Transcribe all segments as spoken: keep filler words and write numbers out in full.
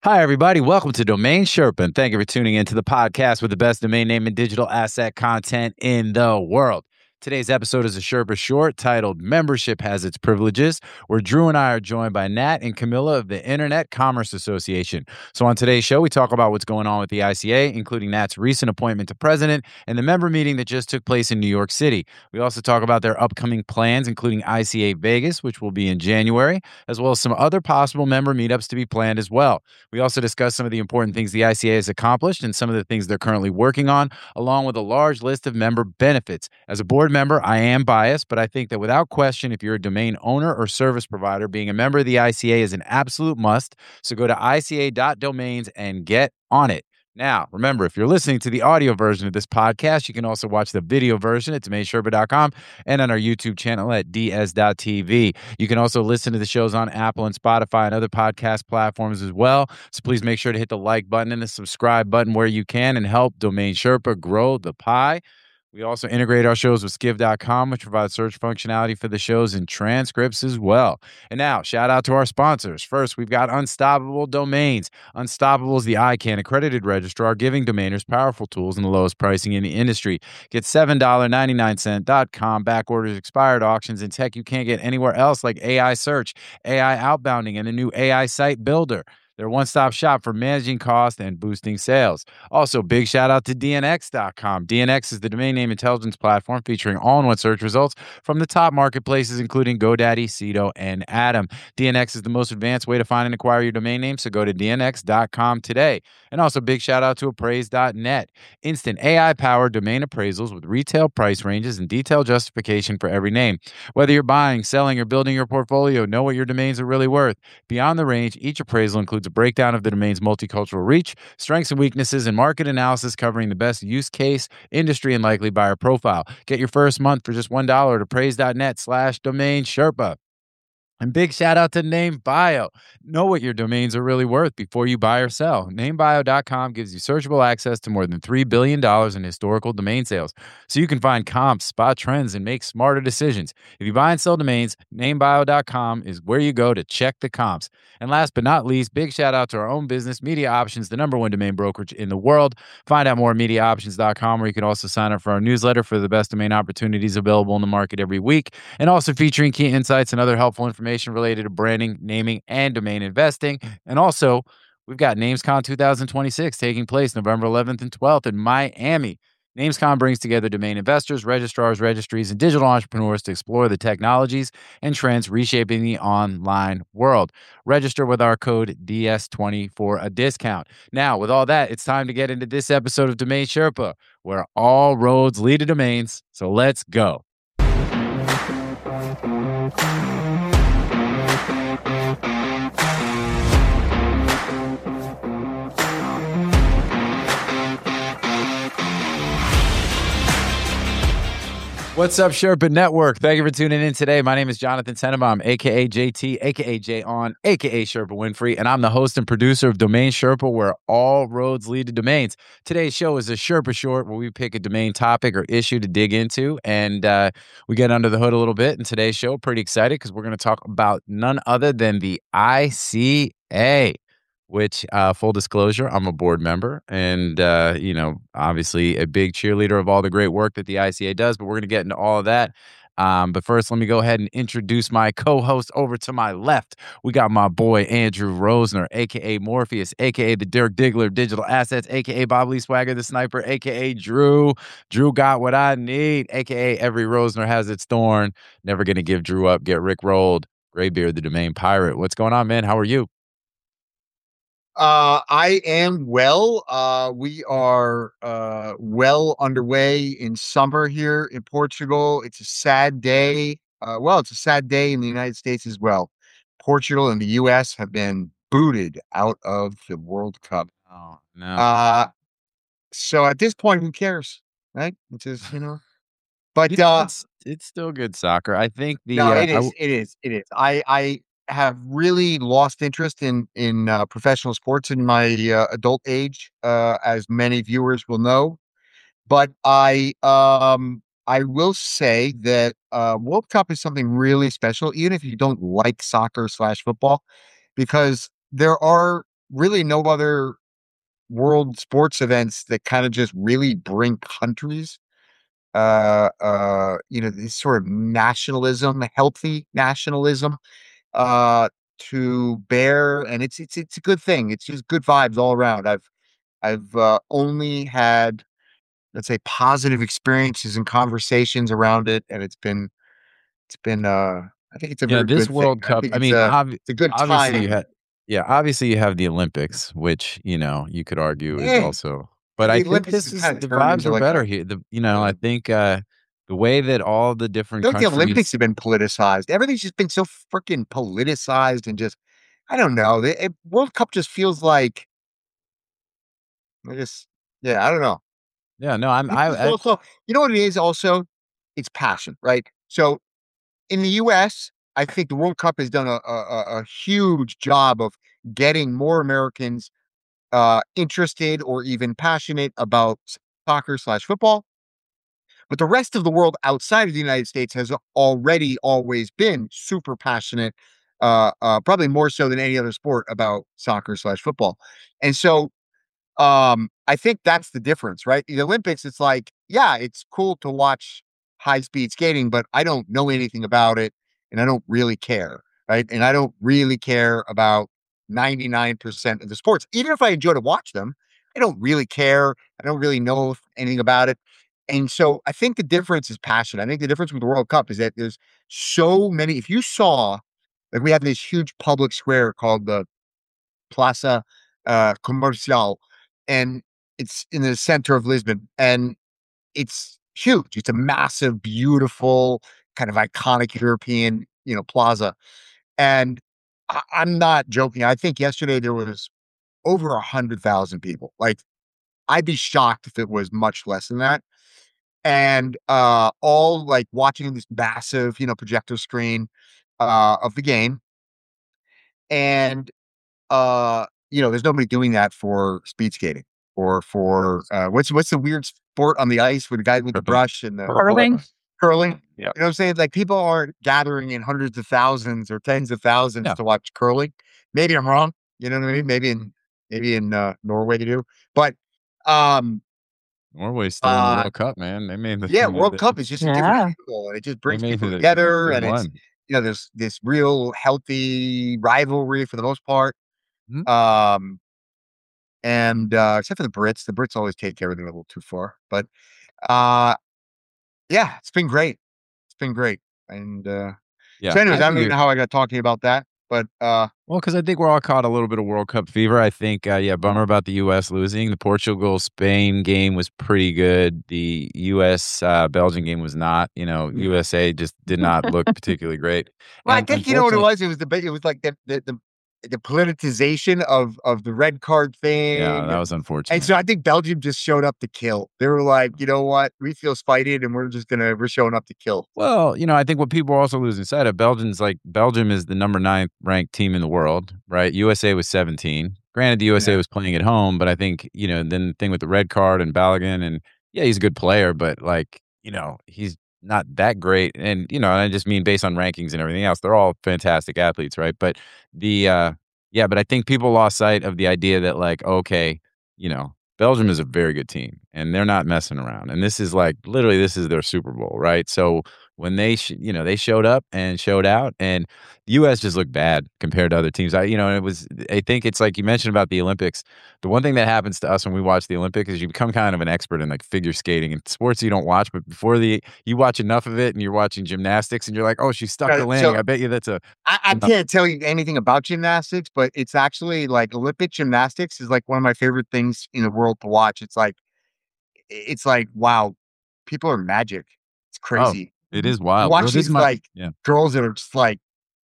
Hi, everybody. Welcome to Domain Sherpa, and thank you for tuning into the podcast with the best domain name and digital asset content in the world. Today's episode is a Sherpa Short titled Membership Has Its Privileges, where Drew and I are joined by Nat and Camilla of the Internet Commerce Association. So on today's show, we talk about what's going on with the I C A, including Nat's recent appointment to president and the member meeting that just took place in New York City. We also talk about their upcoming plans, including I C A Vegas, which will be in January, as well as some other possible member meetups to be planned as well. We also discuss some of the important things the I C A has accomplished and some of the things they're currently working on, along with a large list of member benefits. As a board member, I am biased, but I think that without question, if you're a domain owner or service provider, being a member of the I C A is an absolute must. So go to I C A dot domains and get on it. Now, remember, if you're listening to the audio version of this podcast, you can also watch the video version at domain sherpa dot com and on our YouTube channel at d s dot t v. You can also listen to the shows on Apple and Spotify and other podcast platforms as well. So please make sure to hit the like button and the subscribe button where you can and help Domain Sherpa grow the pie. We also integrate our shows with skiv dot com, which provides search functionality for the shows and transcripts as well. And now, shout out to our sponsors. First, we've got Unstoppable Domains. Unstoppable is the I C A N accredited registrar, giving domainers powerful tools and the lowest pricing in the industry. Get seven ninety-nine dot com back orders, expired auctions, and tech you can't get anywhere else, like A I search, A I outbounding, and the new A I site builder. They're a one-stop shop for managing costs and boosting sales. Also, big shout out to D N X dot com. D N X is the domain name intelligence platform featuring all-in-one search results from the top marketplaces, including GoDaddy, Cedo, and Atom. D N X is the most advanced way to find and acquire your domain name, so go to D N X dot com today. And also, big shout out to appraise dot net. Instant A I-powered domain appraisals with retail price ranges and detailed justification for every name. Whether you're buying, selling, or building your portfolio, know what your domains are really worth. Beyond the range, each appraisal includes a breakdown of the domain's multicultural reach, strengths and weaknesses, and market analysis covering the best use case, industry, and likely buyer profile. Get your first month for just one dollar at appraise dot net slash domain sherpa. And big shout out to NameBio. Know what your domains are really worth before you buy or sell. name bio dot com gives you searchable access to more than three billion dollars in historical domain sales, so you can find comps, spot trends, and make smarter decisions. If you buy and sell domains, name bio dot com is where you go to check the comps. And last but not least, big shout out to our own business, Media Options, the number one domain brokerage in the world. Find out more at media options dot com, where you can also sign up for our newsletter for the best domain opportunities available in the market every week, and also featuring key insights and other helpful information related to branding, naming, and domain investing. And also, we've got NamesCon twenty twenty-six taking place November eleventh and twelfth in Miami. NamesCon brings together domain investors, registrars, registries, and digital entrepreneurs to explore the technologies and trends reshaping the online world. Register with our code D S twenty for a discount. Now, with all that, it's time to get into this episode of Domain Sherpa, where all roads lead to domains. So let's go. What's up, Sherpa Network? Thank you for tuning in today. My name is Jonathan Tenenbaum, a k a. J T, a k a. Jay On, a k a. Sherpa Winfrey, and I'm the host and producer of Domain Sherpa, where all roads lead to domains. Today's show is a Sherpa Short, where we pick a domain topic or issue to dig into, and uh, we get under the hood a little bit. In today's show, pretty excited because we're going to talk about none other than the I C A. Which, uh, full disclosure, I'm a board member and, uh, you know, obviously a big cheerleader of all the great work that the I C A does, but we're going to get into all of that. Um, but first, let me go ahead and introduce my co-host over to my left. We got my boy, Andrew Rosner, a k a. Morpheus, a k a the Dirk Diggler of Digital Assets, a k a. Bob Lee Swagger, the Sniper, a k a. Drew. Drew got what I need, a k a every Rosner has its thorn. Never going to give Drew up. Get Rick rolled. Graybeard, the domain pirate. What's going on, man? How are you? Uh, I am well. Uh, we are uh, well underway in summer here in Portugal. It's a sad day. Uh, well, it's a sad day in the United States as well. Portugal and the U S have been booted out of the World Cup. Oh, no. Uh, so at this point, who cares, right? It's just, you know, but You know, uh, it's it's still good soccer. I think the no, uh, it I is, w- it is, it is. I, I have really lost interest in in uh, professional sports in my uh, adult age, uh, as many viewers will know. But I, um, I will say that uh, World Cup is something really special, even if you don't like soccer slash football, because there are really no other world sports events that kind of just really bring countries, uh, uh, you know, this sort of nationalism, healthy nationalism, uh, to bear, and it's it's it's a good thing. It's just good vibes all around. I've I've uh, only had, let's say, positive experiences and conversations around it, and it's been it's been uh I think it's a Yeah, very this good thing. World I Cup, think I it's mean, a obvi it's a good obviously you time. had yeah, obviously you have the Olympics, which, you know, you could argue is Eh, also but I the think Olympics this has is kind of the turned vibes into are like better a here. The you know, I uh, think, uh, the way that all the I different feel like the Olympics countries have been politicized. Everything's just been so freaking politicized and just I don't know. The it, World Cup just feels like I just yeah, I don't know. yeah, no, I'm I think I it's I also, you know what it is also? It's passion, right? So in the U S, I think the World Cup has done a, a, a a huge job of getting more Americans uh, interested or even passionate about soccer slash football. But the rest of the world outside of the United States has already always been super passionate, uh, uh, probably more so than any other sport about soccer slash football. And so um, I think that's the difference, right? The Olympics, it's like, yeah, it's cool to watch high speed skating, but I don't know anything about it and I don't really care, right? And I don't really care about ninety-nine percent of the sports. Even if I enjoy to watch them, I don't really care. I don't really know anything about it. And so I think the difference is passion. I think the difference with the World Cup is that there's so many. If you saw, like, we have this huge public square called the Plaza uh, Comercial, and it's in the center of Lisbon, and it's huge. It's a massive, beautiful, kind of iconic European, you know, plaza. And I, I'm not joking. I think yesterday there was over a hundred thousand people. Like, I'd be shocked if it was much less than that. And uh, all like watching this massive, you know, projector screen uh, of the game, and Uh, you know, there's nobody doing that for speed skating or for uh, what's what's the weird sport on the ice with the guy with the curling. brush and the Curling. curling? Yeah. You know what I'm saying? Like, people aren't gathering in hundreds of thousands or tens of thousands No. to watch curling. Maybe I'm wrong. You know what I mean? Maybe in maybe in uh, Norway they do, but um, Norway's still in the uh, World Cup, man. They made the yeah, they made World the Cup is just a different Yeah. feel, and it just they brings made people the together, they and it's, won. you know, there's this real healthy rivalry for the most part. Mhm. Um, And, uh, except for the Brits, the Brits always take everything a little too far, but, uh, yeah, it's been great. It's been great, and, uh, Yeah, so anyways, I I don't think even it know how I got talking about that, but, uh, well, because I think we're all caught a little bit of World Cup fever. I think, uh, yeah, bummer about the U S losing. The Portugal-Spain game was pretty good. The U S, uh, Belgium game was not. You know, mm. U S A just did not look particularly great, Well, I and think you know what it unfortunately was? It was the it was like the the the the politicization of of the red card yeah, that thing. was And unfortunate. so I think Belgium just showed up to kill. They were like, "You know what? We feel spited, and we're just gonna we're showing up to kill." Well, you know, I think what people are also losing sight of, Belgium's like Belgium is the number nine ranked team in the world, right? U S A was seventeen. Granted, the U S A Yeah. was playing at home, but I think, you know, then the thing with the red card and Balogun and yeah, he's a good player, but like, you know, he's not that great. And, you know, and I just mean based on rankings and everything else, they're all fantastic athletes, right? But the uh yeah, but I think people lost sight of the idea that like, okay, you know, Belgium is a very good team and they're not messing around. And this is like literally this is their Super Bowl, right? So when they, sh- you know, they showed up and showed out, and the U S just looked bad compared to other teams. I, you know, it was. I think it's like you mentioned about the Olympics. The one thing that happens to us when we watch the Olympics is you become kind of an expert in like figure skating and sports you don't watch, but before the you watch enough of it and you're watching gymnastics and you're like, oh, she stuck the Uh, landing. so I bet you that's a. I, I can't tell you anything about gymnastics, but it's actually like Olympic gymnastics is like one of my favorite things in the world to watch. It's like it's like, wow, people are magic. It's Oh, crazy. it Mhm. is You wild. Well, watch this is these my like yeah. girls that are just like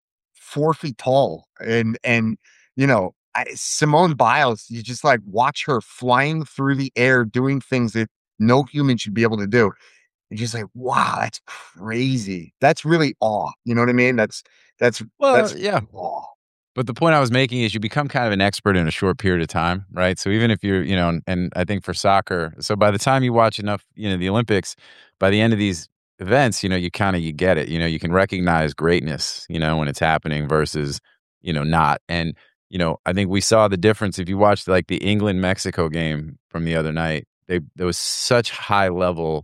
four feet tall, and and you know, I, Simone Biles. You just like watch her flying through the air, doing things that no human should be able to do. You're just like, wow, that's crazy. That's really awe. You know what I mean? That's that's Well, that's yeah. awe. But the point I was making is you become kind of an expert in a short period of time, right? So even if you're, you know, and, and I think for soccer, so by the time you watch enough, you know, the Olympics, by the end of these events, you know, you kind of you get it. You know, you can recognize greatness, you know, when it's happening versus, you know, not. And you know, I think we saw the difference. If you watched like the England Mexico game from the other night, they there was such high level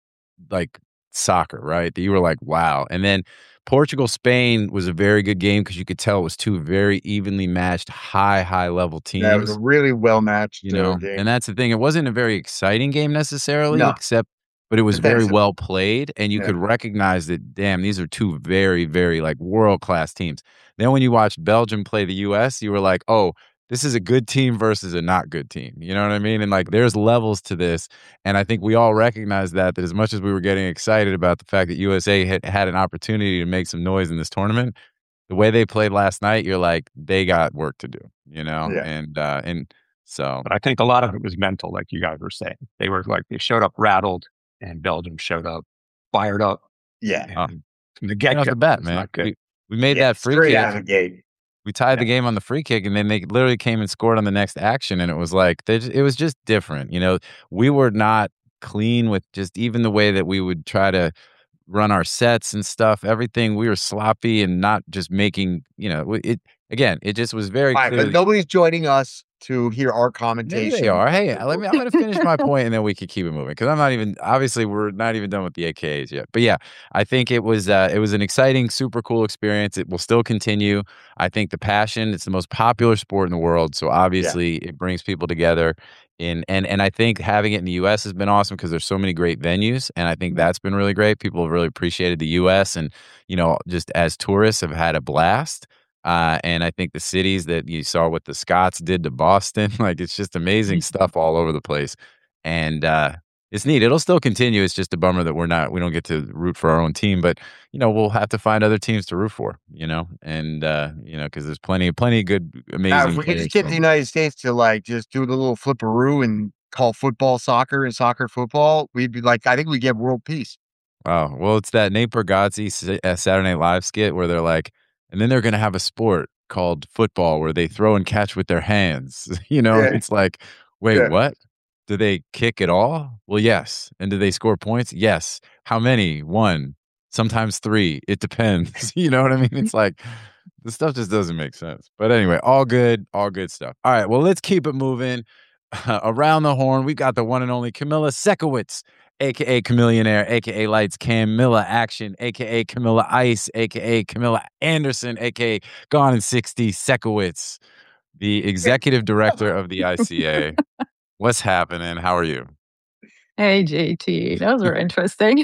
like soccer, right? That you were like, wow. And then Portugal Spain was a very good game because you could tell it was two very evenly matched, high high level Yeah, it was a teams. really well matched You uh, know, game. and that's the thing. It wasn't a very exciting game necessarily, No, except but it was very defensive. well played, and you Yeah. could recognize that, damn, these are two very, very, like, world-class teams. Then when you watched Belgium play the U S, you were like, "Oh, this is a good team versus a not good team." You know what I mean? And, like, there's levels to this, and I think we all recognize that, that as much as we were getting excited about the fact that U S A had had an opportunity to make some noise in this tournament, the way they played last night, you're like, "They got work to do," you know? Yeah. And, uh, and so But I think a lot of it was mental, like you guys were saying. They were like they showed up rattled, and Belgium showed up fired up. Yeah. Oh. And from the right get off go, the bat, it's man. not good. We we made Yeah, that free straight kick. out of the gate. We tied the Yeah. game on the free kick, and then they literally came and scored on the next action, and it was like they ju it was just different, you know? We were not clean with just even the way that we would try to run our sets and stuff, everything, we were sloppy and not just making, you know, w it again, it just was very Fine, but clearly nobody's joining us to hear our Maybe commentation. they are. Hey, let me I'm gonna finish my point, and then we could keep it moving because I'm not even obviously, we're not even done with the A K As yet. But, yeah, I think it was, uh, it was an exciting, super cool experience. It will still continue. I think the passion, it's the most popular sport in the world, so obviously it brings people together in and and I think having it in the U S has been awesome because there's so many great venues, and I think that's been really great. People have really appreciated the U S and, you know, just as tourists have had a blast. Uh, and I think the cities that you saw what the Scots did to Boston, like, it's just amazing stuff all over the place. And, uh, it's neat. It'll still continue. It's just a bummer that we're not we don't get to root for our own team, but, you know, we'll have to find other teams to root for, you know? And, uh, you know, because there's plenty plenty of good, Now, amazing if we could players just get the from United States to, like, just do the little flipperoo and call football soccer and soccer football, we'd be like I think we'd get world peace. Wow. Well, it's that Nate Bargatze Sa uh, Saturday Night Live skit where they're like, "And then they're gonna have a sport called football where they throw and catch with their hands." You know? Yeah. It's like, "Wait, Yeah. what? Do they kick at all? Well, yes. And do they score points? Yes. How many? one. Sometimes three. It depends." You know what I mean? It's like, the stuff just doesn't make sense. But anyway, all good, all good stuff. All right, well, let's keep it moving. Around the horn, we got the one and only Camilla Sekowitz, A K A Chamillionaire, A K A Lights Camilla Action, A K A Camilla Ice, A K A Camilla Anderson, A K A Gone in sixty Sekowitz, the executive director of the I C A. What's happening? How are you? Hey, J T. Those were interesting.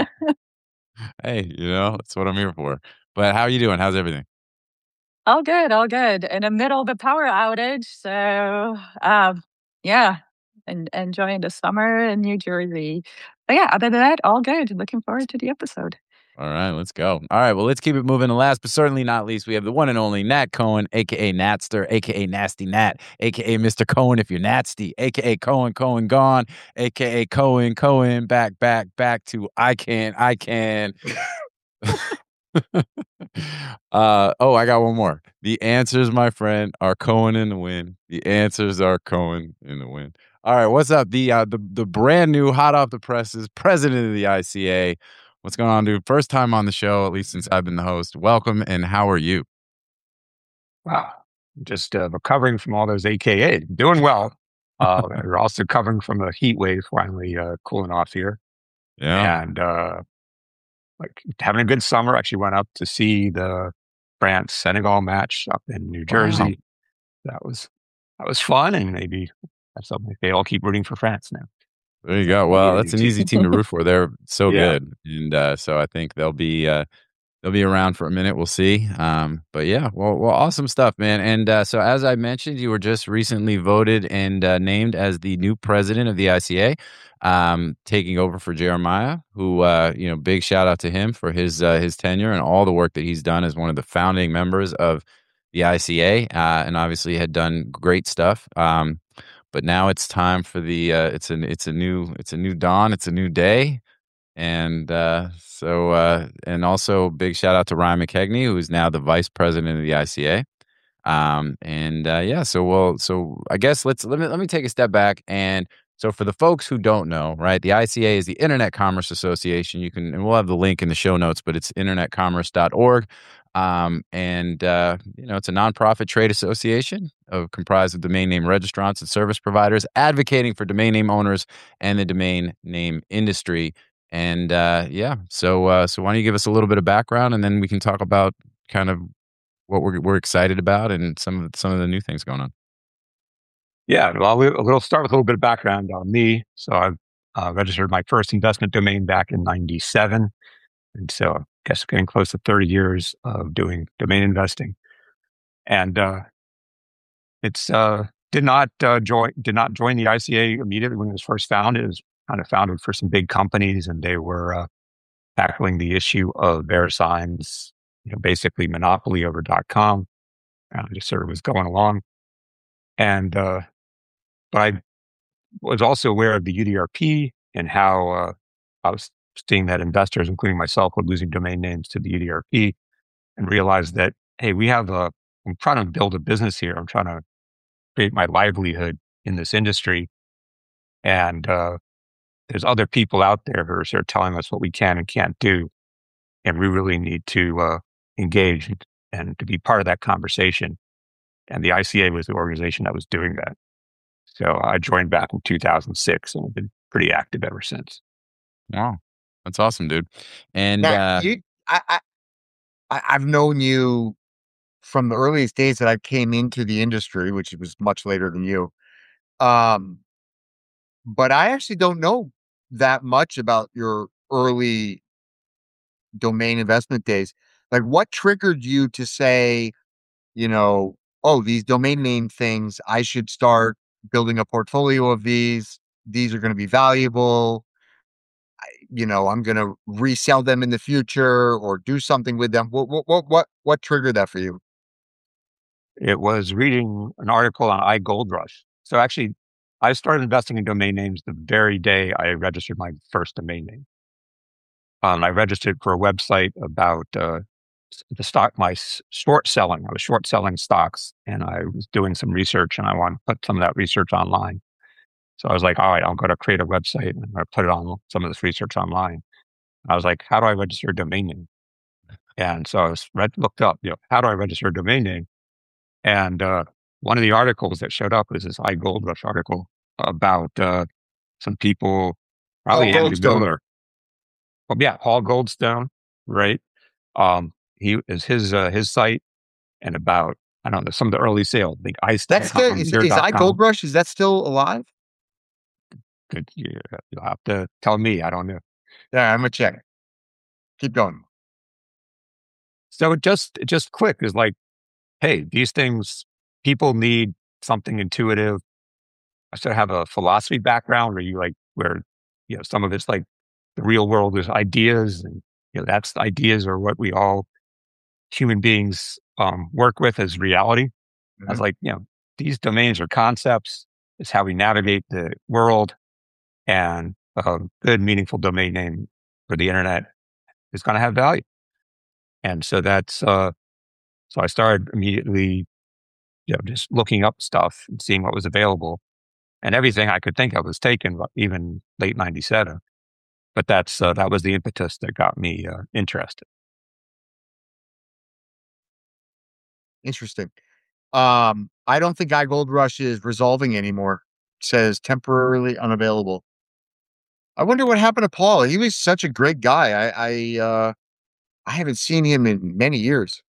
Hey, you know, that's what I'm here for. But how are you doing? How's everything? All good, all good. In the middle of a power outage, so, um, yeah, en enjoying the summer in New Jersey. But, yeah, other than that, all good. Looking forward to the episode. All right, let's go. All right, well, let's keep it moving. And last but certainly not least, we have the one and only Nat Cohen, A K A Natster, A K A Nasty Nat, A K A Mister Cohen if you're nasty, A K A Cohen, Cohen gone, A K A Cohen, Cohen, back, back, back to I can, I can. uh, oh, I got one more. The answers, my friend, are Cohen in the win. The answers are Cohen in the win. All right, what's up? The uh, the the brand new, hot off the presses, president of the I C A. What's going on, dude? First time on the show, at least since I've been the host. Welcome, and how are you? Wow. Just uh, recovering from all those A K As. Doing well. Uh, we're also recovering from the heat wave finally uh, cooling off here. Yeah. And uh, like having a good summer. Actually went up to see the France Senegal match up in New Jersey. Wow. That was that was fun, and maybe that's something they all keep rooting for France now. There you go. Well, that's an Yeah. easy team to root for. They're so Yeah. good, and uh, so I think they'll be uh, they'll be around for a minute. We'll see. Um, but yeah, well, well, awesome stuff, man. And uh, so, as I mentioned, you were just recently voted and uh, named as the new president of the I C A, um, taking over for Jeremiah. Who, uh, you know, big shout out to him for his uh, his tenure and all the work that he's done as one of the founding members of the I C A, uh, and obviously had done great stuff. Um, but now it's time for the uh, it's an it's a new it's a new dawn. It's a new day. And uh, so, uh, and also big shout out to Ryan McKegney, who is now the vice president of the I C A. Um, and uh, yeah, so well, so I guess let's let me let me take a step back. And so, for the folks who don't know, right, the I C A is the Internet Commerce Association. You can, and we'll have the link in the show notes, but it's internet commerce dot org. Um, and, uh, you know, it's a nonprofit trade association of comprised of domain name registrants and service providers advocating for domain name owners and the domain name industry. And, uh, yeah, so, uh, so why don't you give us a little bit of background, and then we can talk about kind of what we're, we're excited about and some of, some of the new things going on. Yeah, well, we'll, we'll start with a little bit of background on me. So I uh, registered my first investment domain back in ninety-seven. And so I guess getting close to thirty years of doing domain investing. And uh, it's uh, did not uh, join did not join the I C A immediately when it was first founded. It was kind of founded for some big companies, and they were uh, tackling the issue of VeriSign's, you know, basically monopoly over .com. And I just sort of was going along. And uh, but I was also aware of the U D R P and how uh, I was seeing that investors, including myself, were losing domain names to the U D R P, and realized that, hey, we have a, I'm trying to build a business here. I'm trying to create my livelihood in this industry. And uh, there's other people out there who are sort of telling us what we can and can't do. And we really need to uh, engage and, and to be part of that conversation. And the I C A was the organization that was doing that. So I joined back in two thousand six and have been pretty active ever since. Wow. That's awesome, dude. And, Now, uh, you, I, I, I- I've known you from the earliest days that I came into the industry, which was much later than you. Um, but I actually don't know that much about your early domain investment days. Like, what triggered you to say, you know, oh, these domain name things, I should start building a portfolio of these. These are going to be valuable. You know, I'm going to resell them in the future or do something with them. What, what, what, what, what triggered that for you? It was reading an article on iGoldrush. So actually, I started investing in domain names the very day I registered my first domain name. Um, I registered for a website about uh, the stock, my s- short selling. I was short selling stocks, and I was doing some research, and I wanted to put some of that research online. So I was like, all right, I'm going to create a website and I'm going to put it on some of this research online. I was like, how do I register a domain name? And so I was read, looked up, you know, how do I register a domain name? And uh, one of the articles that showed up was this iGoldrush article about uh, some people, probably Paul Andrew Goldstone. Miller. Well, yeah, Paul Goldstone, right? Um, he is his uh, his site, and about I don't know some of the early sales. I think ice. That's still, is, is iGoldrush, is that still alive? Good, you, you'll have to tell me. I don't know. Yeah, I'm gonna check. Keep going. So it just it just clicked. It's like, hey, these things, people need something intuitive. I sort of have a philosophy background where you like where you know some of it's like the real world is ideas, and you know that's ideas are what we all human beings um, work with as reality. I was Mhm. like, you know, these domains are concepts. It's how we navigate the world, and a good, meaningful domain name for the internet is going to have value. And so that's uh, so I started immediately, you know, just looking up stuff and seeing what was available, and everything I could think of was taken, but even late ninety-seven. But that's uh, that was the impetus that got me uh, interested. Interesting. Um, I don't think iGoldrush is resolving anymore. It says temporarily unavailable. I wonder what happened to Paul. He was such a great guy. I, I, uh, I haven't seen him in many years.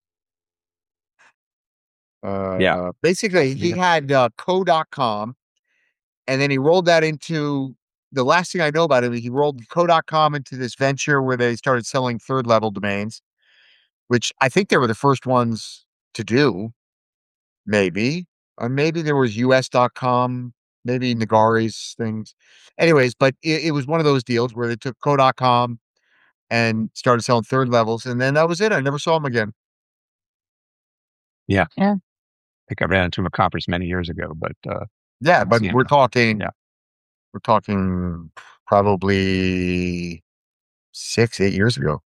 Yeah, Uh, basically, he yeah, had uh, co dot com, and then he rolled that into the last thing I know about him. He rolled co dot com into this venture where they started selling third level domains, which I think they were the first ones to do. Maybe, or maybe there was U S dot com, maybe Nagari's things. Anyways, but it, it was one of those deals where they took co dot com and started selling third levels, and then that was it. I never saw him again. yeah. Yeah. I think I ran into him at a conference many years ago, but uh, Yeah, don't but see him we're now. talking, Yeah. we're talking probably six, eight years ago.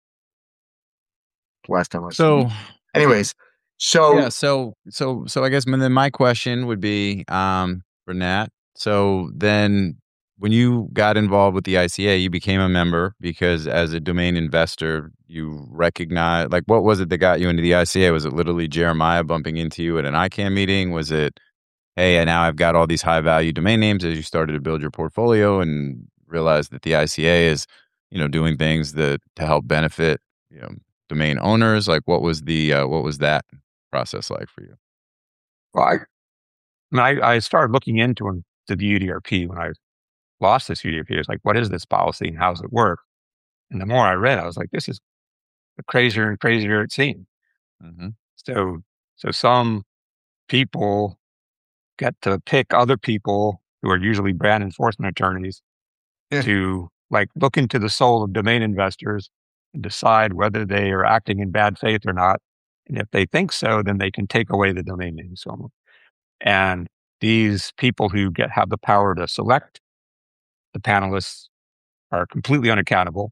Last time I saw him. so Anyways, so yeah, so so so I guess then my question would be um for Nat. So then when you got involved with the I C A, you became a member because as a domain investor, you recognize, like, what was it that got you into the I C A? Was it literally Jeremiah bumping into you at an I CANN meeting? Was it, hey, and now I've got all these high value domain names as you started to build your portfolio and realized that the I C A is, you know, doing things that to help benefit, you know, domain owners? Like, what was the, uh, what was that process like for you? Well, I, I, mean, I, I started looking into the U D R P when I lost this U D R P. I was like, what is this policy and how does it work? And the more I read, I was like, this is the crazier and crazier it seemed. Mm-hmm. So, so some people get to pick other people who are usually brand enforcement attorneys Yeah. to like look into the soul of domain investors and decide whether they are acting in bad faith or not. And if they think so, then they can take away the domain names from them. And these people who get have the power to select the panelists are completely unaccountable.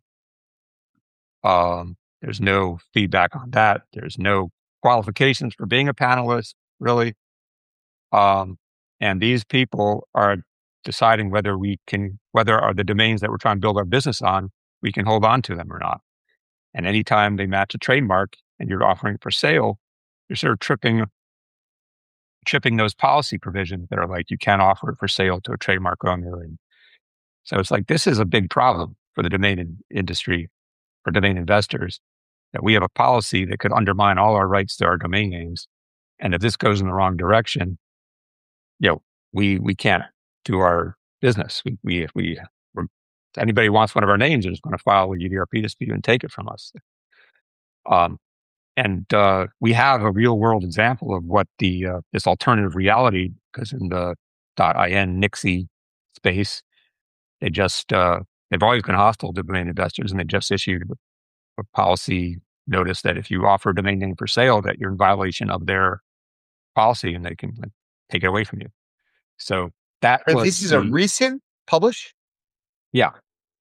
Um, there's no feedback on that. There's no qualifications for being a panelist, really. Um, and these people are deciding whether we can, whether are the domains that we're trying to build our business on, we can hold on to them or not. And anytime they match a trademark and you're offering for sale, you're sort of tripping, tripping those policy provisions that are like, you can't offer it for sale to a trademark owner. And so it's like, this is a big problem for the domain in- industry, for domain investors, that we have a policy that could undermine all our rights to our domain names. And if this goes in the wrong direction, you know, we we can't do our business. We we if we we're, if anybody wants one of our names, they're just going to file a U D R P dispute and take it from us. Um, and uh, we have a real world example of what the uh, this alternative reality, because in the .in Nixie space, they just uh, they've always been hostile to domain investors, and they just issued a policy notice that if you offer a domain name for sale, that you're in violation of their policy, and they can like, take it away from you. So that And was this is the, a recent publish? yeah.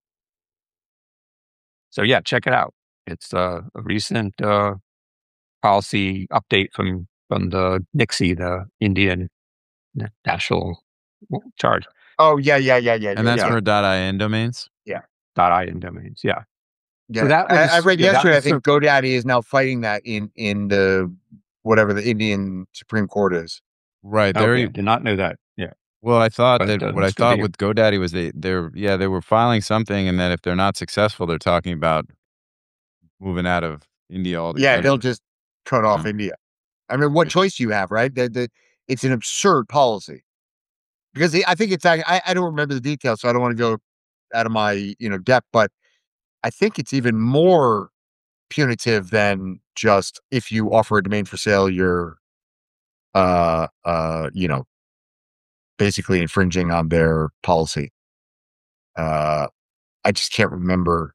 So yeah, check it out. It's uh, a recent uh, policy update from from the Nixie, the Indian National Charge. Oh, yeah, yeah, yeah, yeah. And yeah, that's yeah. for .in domains? .in domains, yeah. Yeah. So that I, was, I read yeah, that yesterday, I was think GoDaddy is now fighting that in, in the, whatever the Indian Supreme Court is. Right. so- They're, okay, did not know that. Yeah. well, I thought But, that uh, what I it's good thought to hear. with GoDaddy was they, they're, yeah, they were filing something, and that if they're not successful, they're talking about moving out of India altogether. Yeah, they'll just cut off Yeah. India. I mean, what choice do you have, right? The, the, it's an absurd policy. Because the, I think it's, I, I don't remember the details, so I don't want to go out of my, you know, depth, but I think it's even more punitive than just if you offer a domain for sale, you're, uh, uh, you know, basically infringing on their policy. Uh, I just can't remember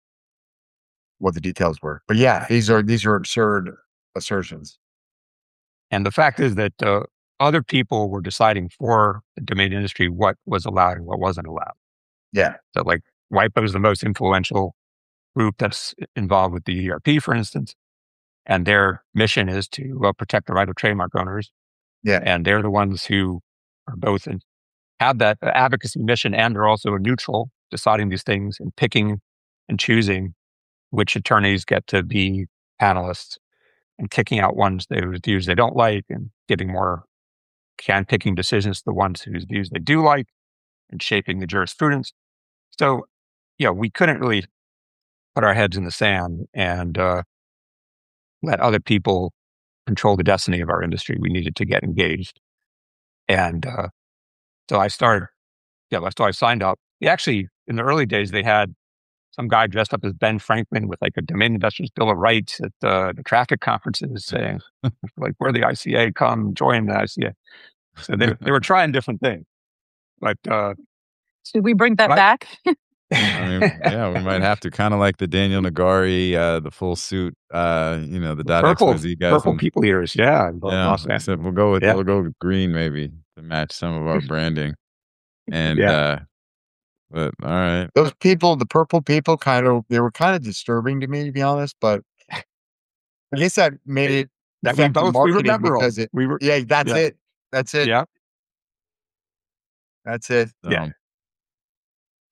what the details were, but yeah, these are these are absurd assertions. And the fact is that uh, other people were deciding for the domain industry what was allowed and what wasn't allowed. Yeah, So like WIPO is the most influential group that's involved with the U D R P, for instance, and their mission is to uh, protect the right of trademark owners. yeah, And they're the ones who are both in, have that advocacy mission, and are also neutral, deciding these things and picking and choosing which attorneys get to be panelists, and kicking out ones whose views they don't like, and giving more can picking decisions to the ones whose views they do like, and shaping the jurisprudence. So, yeah, we couldn't really put our heads in the sand and uh, let other people control the destiny of our industry. We needed to get engaged. And uh, so I started, yeah, so I signed up. Actually, in the early days, they had some guy dressed up as Ben Franklin with like a domain investors bill of rights at uh, the traffic conferences saying, like, we're the I C A, come join the I C A. So they, they were trying different things. But uh, Should we bring that Right. back? I mean, yeah, we might have to, kind of like the Daniel Nagari, uh, the full suit, uh, you know, the dot purple, X Y Z guys. purple and- people eaters, yeah. in yeah, Los Angeles. except we'll go with Yeah. we'll go with green maybe to match some of our branding. And Yeah. uh, but all right, those people, the purple people, kind of they were kind of disturbing to me, to be honest. But I guess that made it That we effective both we marketing remember 'em. because it. We were, Yeah, that's Yeah. it. That's it. yeah. That's it. so, Yeah.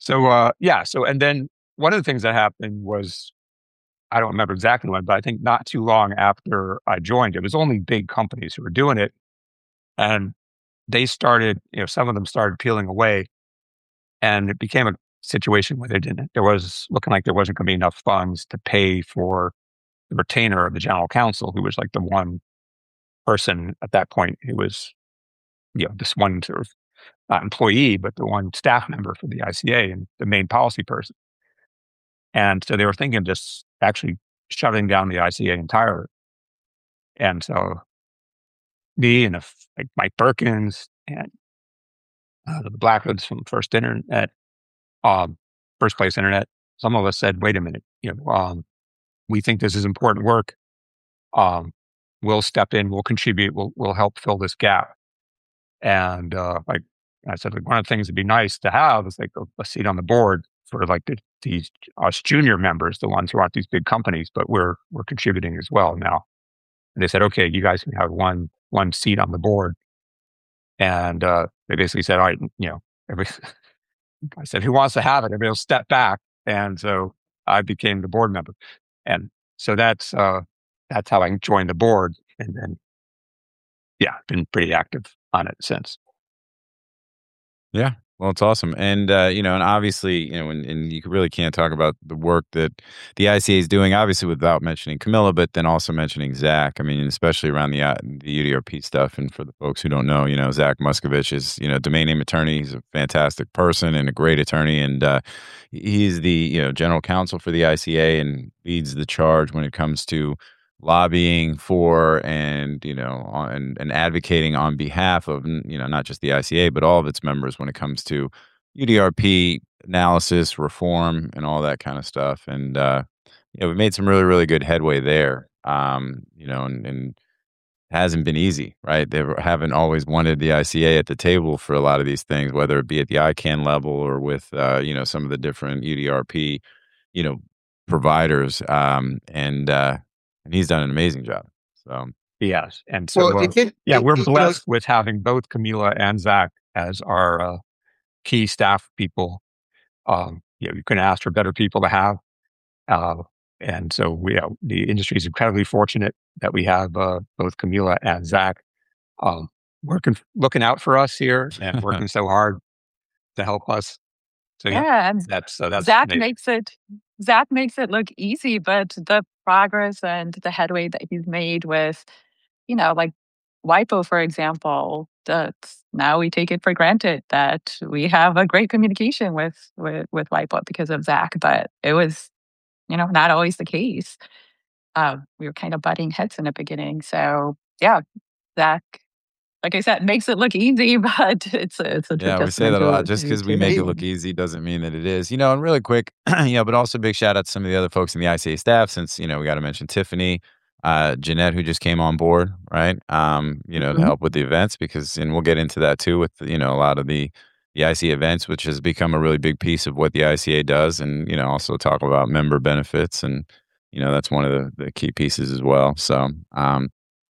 So, uh, yeah. So, and then one of the things that happened was, I don't remember exactly when, but I think not too long after I joined, it was only big companies who were doing it. And they started, you know, some of them started peeling away, and it became a situation where they didn't, there was looking like there wasn't going to be enough funds to pay for the retainer of the general counsel, who was like the one person at that point who was, you know, this one sort of not employee, but the one staff member for the I C A and the main policy person. And so they were thinking of just actually shutting down the I C A entirely. And so me and a f like Mike Perkins and uh, the Blackwoods from First Internet, um, First Place Internet, some of us said, "Wait a minute, you know, um, we think this is important work. Um, we'll step in, we'll contribute, we'll we'll help fill this gap." And uh, like I said, like one of the things that'd be nice to have is like a, a seat on the board for like the, these us junior members, the ones who aren't these big companies, but we're we're contributing as well now. And they said, "Okay, you guys can have one one seat on the board." And uh, they basically said, "All right, you know," every, I said, "Who wants to have it?" Everybody will step back. And so I became the board member. And so that's uh, that's how I joined the board. And then, yeah, been pretty active on it since. Yeah. Well, it's awesome. And, uh, you know, and obviously, you know, and, and you really can't talk about the work that the I C A is doing, obviously, without mentioning Camilla, but then also mentioning Zach. I mean, especially around the, uh, the U D R P stuff. And for the folks who don't know, you know, Zach Muscovich is, you know, domain name attorney. He's a fantastic person and a great attorney. And uh, he's the, you know, general counsel for the I C A and leads the charge when it comes to lobbying for and you know on, and, and advocating on behalf of you know not just the I C A but all of its members when it comes to U D R P analysis, reform, and all that kind of stuff. And uh, you know we made some really really good headway there. Um, you know, and, and it hasn't been easy, right? They haven't always wanted the I C A at the table for a lot of these things, whether it be at the I CANN level or with uh, you know some of the different U D R P you know providers. Um, and uh, and he's done an amazing job. So Yes. And so, Well, uh, it did. yeah, It, we're it, you know, blessed with having both Camila and Zach as our uh, key staff people. Um, you know, you couldn't ask for better people to have. Uh, and so we, uh, the industry is incredibly fortunate that we have uh, both Camila and Zach um, working, looking out for us here and working so hard to help us. So yeah, Yeah, and that's uh, that's Zach amazing. makes it Zach makes it look easy, but the progress and the headway that he's made with, you know, like WIPO, for example, that now we take it for granted that we have a great communication with with with WIPO because of Zach, but it was, you know, not always the case. Um, we were kind of butting heads in the beginning. So yeah, Zach, like I said, makes it look easy, but it's a, it's a true yeah, we say testament that a lot. to Just to, because we to make it him. look easy doesn't mean that it is. You know, and really quick, yeah, but also big shout out to some of the other folks in the I C A staff. Since you know we got to mention Tiffany, uh, Jeanette, who just came on board, right? Um, you know, to Mhm. help with the events because, and we'll get into that too with you know a lot of the the I C A events, which has become a really big piece of what the I C A does, and you know also talk about member benefits, and you know that's one of the, the key pieces as well. So, um,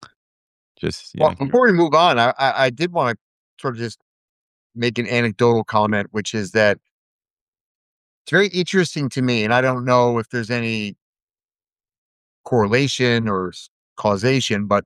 just yeah, well, before we move on, I, I, I did want to sort of just make an anecdotal comment, which is that it's very interesting to me, and I don't know if there's any correlation or s- causation, but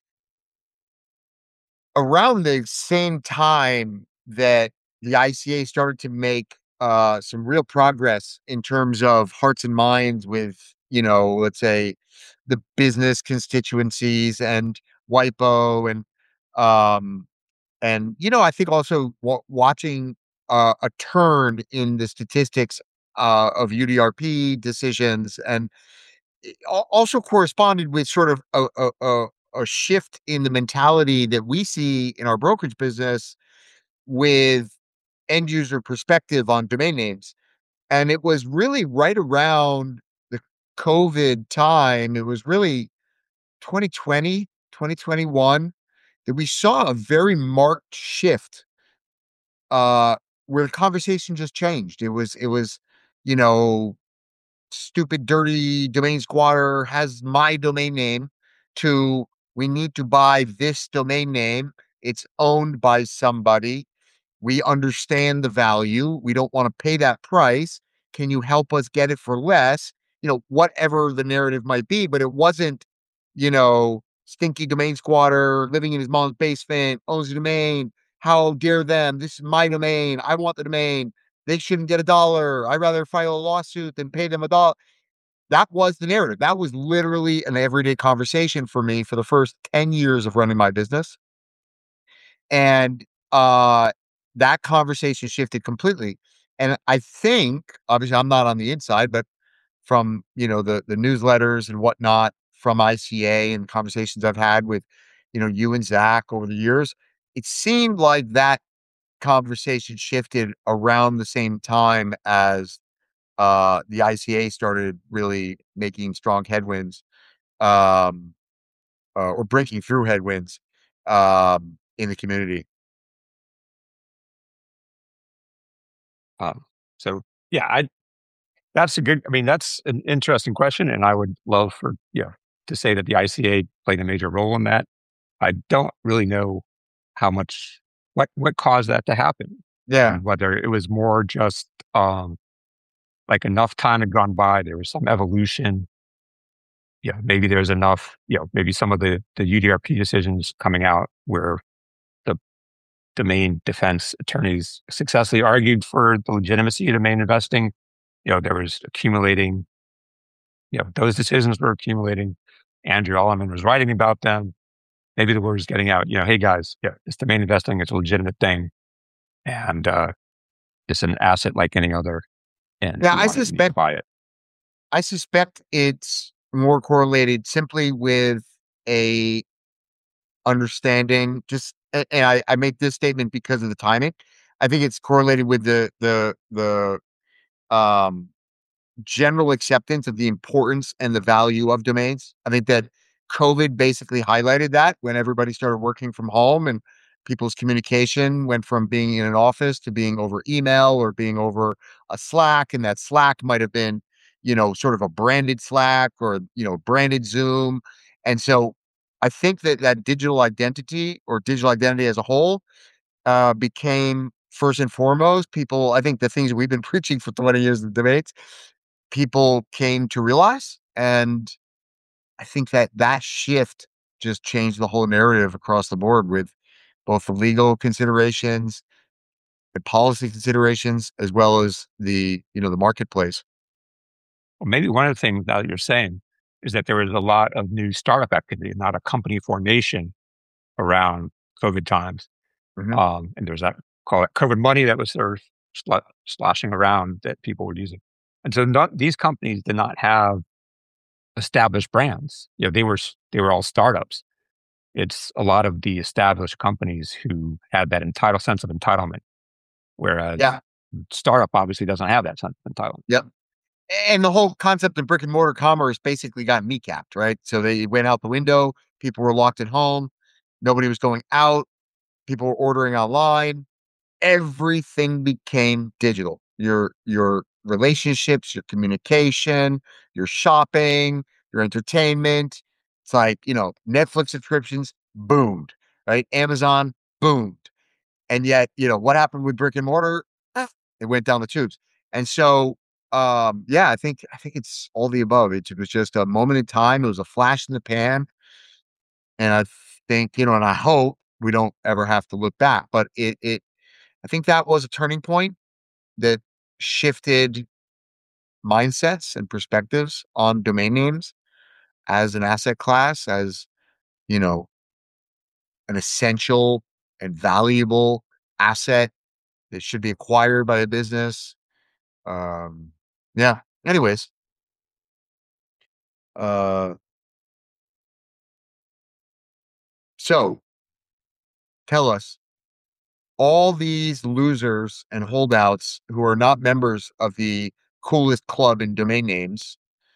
around the same time that the I C A started to make uh, some real progress in terms of hearts and minds with, you know, let's say the business constituencies and WIPO and, um, and, you know, I think also wa- watching uh, a turn in the statistics uh, of U D R P decisions and it al- also corresponded with sort of a, a, a, a shift in the mentality that we see in our brokerage business with end user perspective on domain names. And it was really right around the COVID time. It was really twenty twenty, twenty twenty-one that we saw a very marked shift uh, where the conversation just changed. It was, it was, you know, stupid, dirty domain squatter has my domain name to we need to buy this domain name. It's owned by somebody. We understand the value. We don't want to pay that price. Can you help us get it for less? You know, whatever the narrative might be, but it wasn't, you know, stinky domain squatter living in his mom's basement, owns a domain. How dare them? This is my domain. I want the domain. They shouldn't get a dollar. I'd rather file a lawsuit than pay them a dollar. That was the narrative. That was literally an everyday conversation for me for the first ten years of running my business. And uh, that conversation shifted completely. And I think, obviously, I'm not on the inside, but from, you know, the the newsletters and whatnot from I C A and conversations I've had with, you know, you and Zach over the years, it seemed like that conversation shifted around the same time as uh, the I C A started really making strong headwinds, um, uh, or breaking through headwinds um, in the community. Um, so yeah, I that's a good. I mean, that's an interesting question, and I would love for you know, to say that the I C A played a major role in that. I don't really know how much what what caused that to happen, Yeah. and whether it was more just um, like enough time had gone by, there was some evolution. Yeah, maybe there's enough. You know, maybe some of the the U D R P decisions coming out where the domain defense attorneys successfully argued for the legitimacy of domain investing. You know, there was accumulating, you know, those decisions were accumulating. Andrew Ellerman was writing about them. Maybe the word is getting out, you know, hey guys, yeah, it's domain investing, it's a legitimate thing. And uh, it's an asset like any other. And Yeah, you I want it, you need to suspect buy it. I suspect it's more correlated simply with a understanding. Just a- and I, I make this statement because of the timing. I think it's correlated with the the the um general acceptance of the importance and the value of domains. I think that COVID basically highlighted that when everybody started working from home and people's communication went from being in an office to being over email or being over a Slack. And that Slack might have been, you know, sort of a branded Slack or, you know, branded Zoom. And so I think that that digital identity or digital identity as a whole uh, became first and foremost people. I think the things that we've been preaching for twenty years in debates people came to realize. And I think that that shift just changed the whole narrative across the board with both the legal considerations, the policy considerations, as well as the, you know, the marketplace. Well, maybe one of the things now that you're saying is that there was a lot of new startup activity, not a company formation around COVID times. Mhm. Um, and there's that, call it COVID money that was sort of sl- sloshing around that people were using. And so not, these companies did not have established brands. You know, they were s- they were all startups. It's a lot of the established companies who had that entitled sense of entitlement, whereas Yeah. startup obviously doesn't have that sense of entitlement. Yep. And the whole concept of brick and mortar commerce basically got kneecapped, right? So they went out the window. People were locked at home. Nobody was going out. People were ordering online. Everything became digital. Your your relationships, your communication, your shopping, your entertainment. It's like, you know, Netflix subscriptions boomed, right? Amazon boomed. And yet, you know, what happened with brick and mortar? Eh, it went down the tubes. And so um yeah, I think I think it's all the above. It was just a moment in time. It was a flash in the pan. And I think, you know, and I hope we don't ever have to look back. But it it I think that was a turning point that shifted mindsets and perspectives on domain names as an asset class, as, you know, an essential and valuable asset that should be acquired by a business. Um, yeah. Anyways, uh, so tell us all these losers and holdouts who are not members of the coolest club in domain names,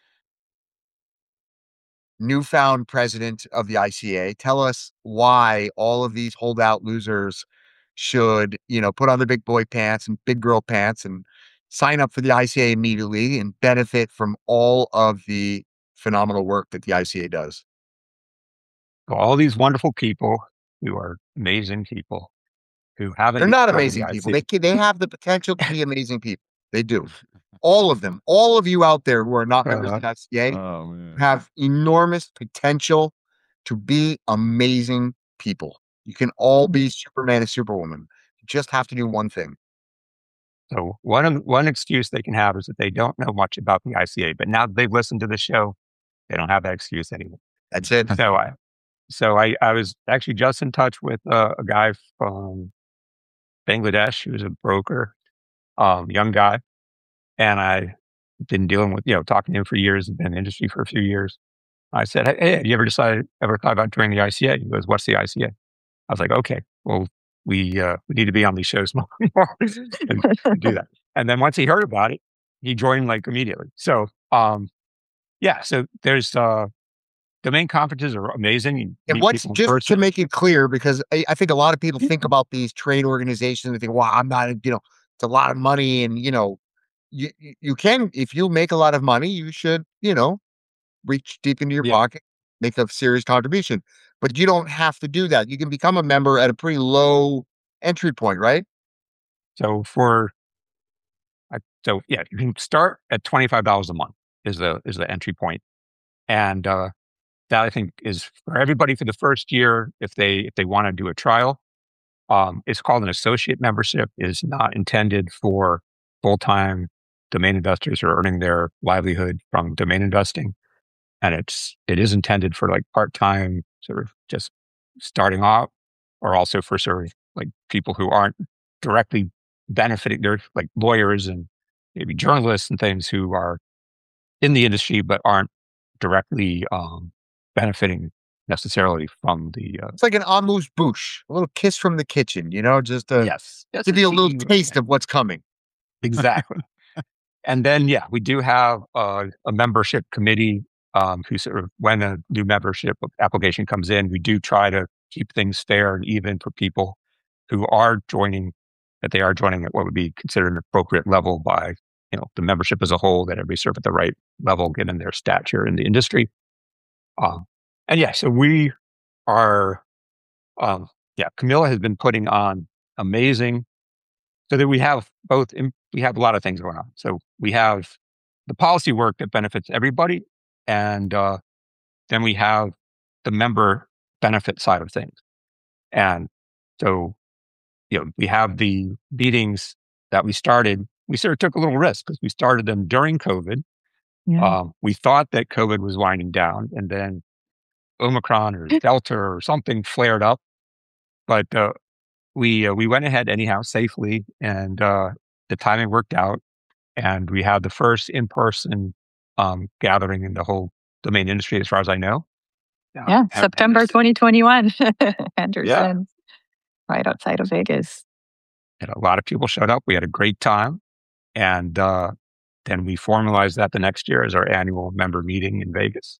newfound president of the I C A. Tell us why all of these holdout losers should, you know, put on their big boy pants and big girl pants and sign up for the I C A immediately and benefit from all of the phenomenal work that the I C A does. All these wonderful people who are amazing people who haven't. They're not discovered amazing the people. I C A. They can, they have the potential to be amazing people. They do. All of them. All of you out there who are not members of the I C A Oh man. have enormous potential to be amazing people. You can all be Superman and Superwoman. You just have to do one thing. So one of, one excuse they can have is that they don't know much about the I C A, but now that they've listened to the show, they don't have that excuse anymore. That's it. So I, so I, I was actually just in touch with uh, a guy from Bangladesh who's a broker, um, young guy, and I been dealing with, you know, talking to him for years and been in the industry for a few years. I said, "Hey, hey, have you ever decided, ever thought about joining the I C A?" He goes, "What's the I C A?" I was like, "Okay, well, we uh, we need to be on these shows more and, and do that." And then once he heard about it, he joined like immediately. So, um, yeah, so there's uh, domain conferences are amazing. You And meet what's people in just to person. make it clear, because I, I think a lot of people think about these trade organizations and think, well, I'm not, you know, it's a lot of money. And, you know, you, you you can, if you make a lot of money, you should, you know, reach deep into your Yeah. pocket, make a serious contribution. But you don't have to do that. You can become a member at a pretty low entry point, right? So for, I- so yeah, you can start at twenty-five dollars a month is the is the entry point, and uh, that I think is for everybody for the first year. If they if they want to do a trial, um, it's called an associate membership. It is not intended for full time domain investors who are earning their livelihood from domain investing, and it's it is intended for like part time sort of just starting off, or also for sort of like people who aren't directly benefiting. They're like lawyers and maybe journalists and things who are in the industry but aren't directly um, benefiting necessarily from the. Uh, It's like an amuse bouche, a little kiss from the kitchen, you know, just to yes, yes, give you a little indeed. taste of what's coming. Exactly. And then, yeah, we do have uh, a membership committee um, who sort of, when a new membership application comes in, we do try to keep things fair and even for people who are joining, that they are joining at what would be considered an appropriate level by, you know, the membership as a whole, that everybody's sort of at the right level given their stature in the industry. Um, and yeah, so we are, um, yeah, Camilla has been putting on amazing, so that we have both, in, we have a lot of things going on. So we have the policy work that benefits everybody, and uh, then we have the member benefit side of things. And so, you know, we have the meetings that we started. We sort of took a little risk because we started them during COVID. Yeah. Um, we thought that COVID was winding down, and then Omicron or Delta or something flared up. But uh, we uh, we went ahead anyhow safely, and uh, the timing worked out. And we had the first in-person um, gathering in the whole domain industry, as far as I know. Yeah, Uh, September Henderson. twenty twenty-one, Henderson, right outside of Vegas. And a lot of people showed up. We had a great time. And uh, then we formalized that the next year as our annual member meeting in Vegas.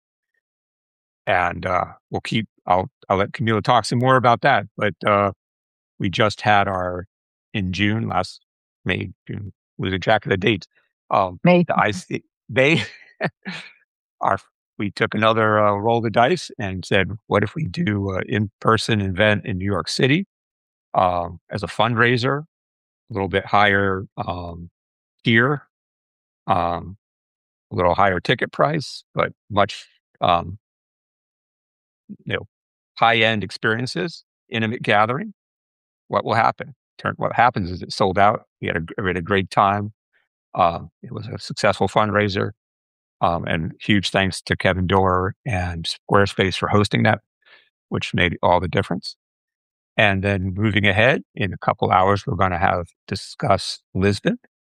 And uh, we'll keep, I'll, I'll let Camila talk some more about that. But uh, we just had our, in June, last May, June, losing track of the dates. Um, May. the I C, they, our, we took another uh, roll of the dice and said, what if we do an in-person event in New York City um, as a fundraiser, a little bit higher um, tier, um, a little higher ticket price, but much, um, you know, high-end experiences, intimate gathering. What will happen? Turn, what happens is it sold out. We had a, we had a great time. Um, it was a successful fundraiser. Um, and huge thanks to Kevin Dorr and Squarespace for hosting that, which made all the difference. And then moving ahead, in a couple hours, we're going to have discuss Lisbon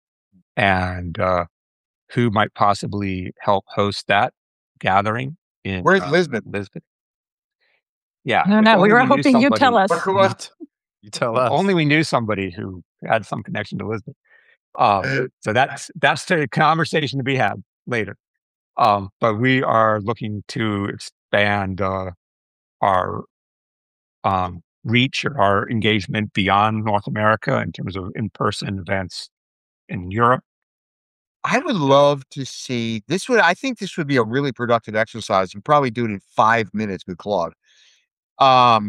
and uh, who might possibly help host that gathering in Where's uh, Lisbon? Lisbon. Yeah. No, if no, we only were knew hoping you'd somebody- tell us. What- what- You tell If us. only we knew somebody who had some connection to Lisbon. Um, so that's that's the conversation to be had later. Um, but we are looking to expand uh, our um, reach or our engagement beyond North America in terms of in-person events in Europe. I would love to see this. Would I think this would be a really productive exercise? You probably do it in five minutes with Claude. Um,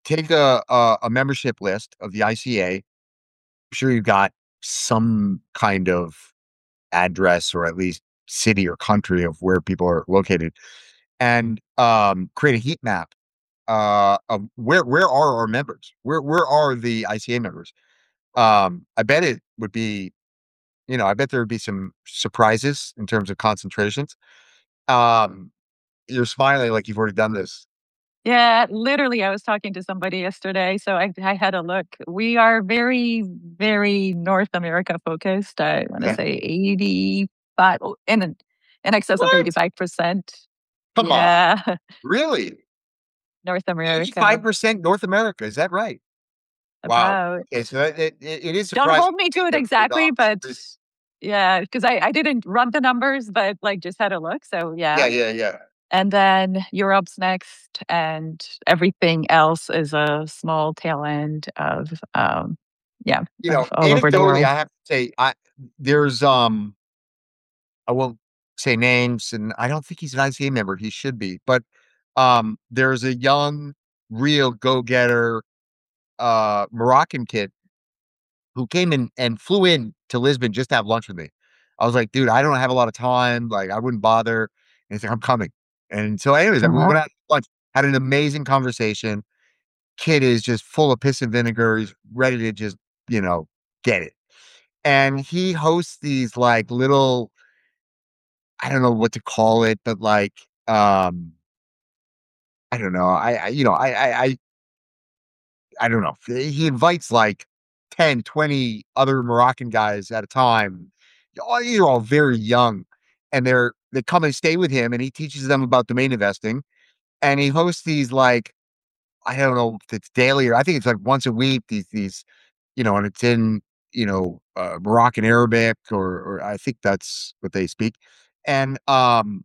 take a, a a membership list of the I C A. I'm sure you've got some kind of address or at least city or country of where people are located, and um, create a heat map uh, of where where are our members? Where where are the I C A members? Um, I bet it would be, you know, I bet there would be some surprises in terms of concentrations. Um, you're smiling like you've already done this. Yeah, literally, I was talking to somebody yesterday, so I I had a look. We are very, very North America focused. I want to Yeah. say eighty-five, oh, in an- in excess of What? eighty-five percent. Come on. Yeah, Really? North America. eighty-five percent North America. Is that right? Wow. About. Okay, so that, it, it, it is Don't surprising hold me to it that we're exactly, not. but yeah, because I I didn't run the numbers, but like just had a look. So Yeah, yeah. yeah, yeah. And then Europe's next, and everything else is a small tail end of, um, yeah, You of know, all over the anecdotally, world. I have to say, I there's um, I won't say names, and I don't think he's an I C A member. He should be, but um, there's a young, real go-getter, uh, Moroccan kid who came in and flew in to Lisbon just to have lunch with me. I was like, dude, I don't have a lot of time. Like, I wouldn't bother. And he's like, I'm coming. And so, anyways, we Uh-huh. went out to lunch, had an amazing conversation. Kid is just full of piss and vinegar. He's ready to just, you know, get it. And he hosts these like little, I don't know what to call it, but like, um, I don't know. I, I you know, I, I, I, I don't know. He invites like ten, twenty other Moroccan guys at a time. All You're all very young, and they're they come and stay with him, and he teaches them about domain investing. And he hosts these like I don't know if it's daily or I think it's like once a week. These these you know, and it's in you know uh, Moroccan Arabic or or I think that's what they speak, and um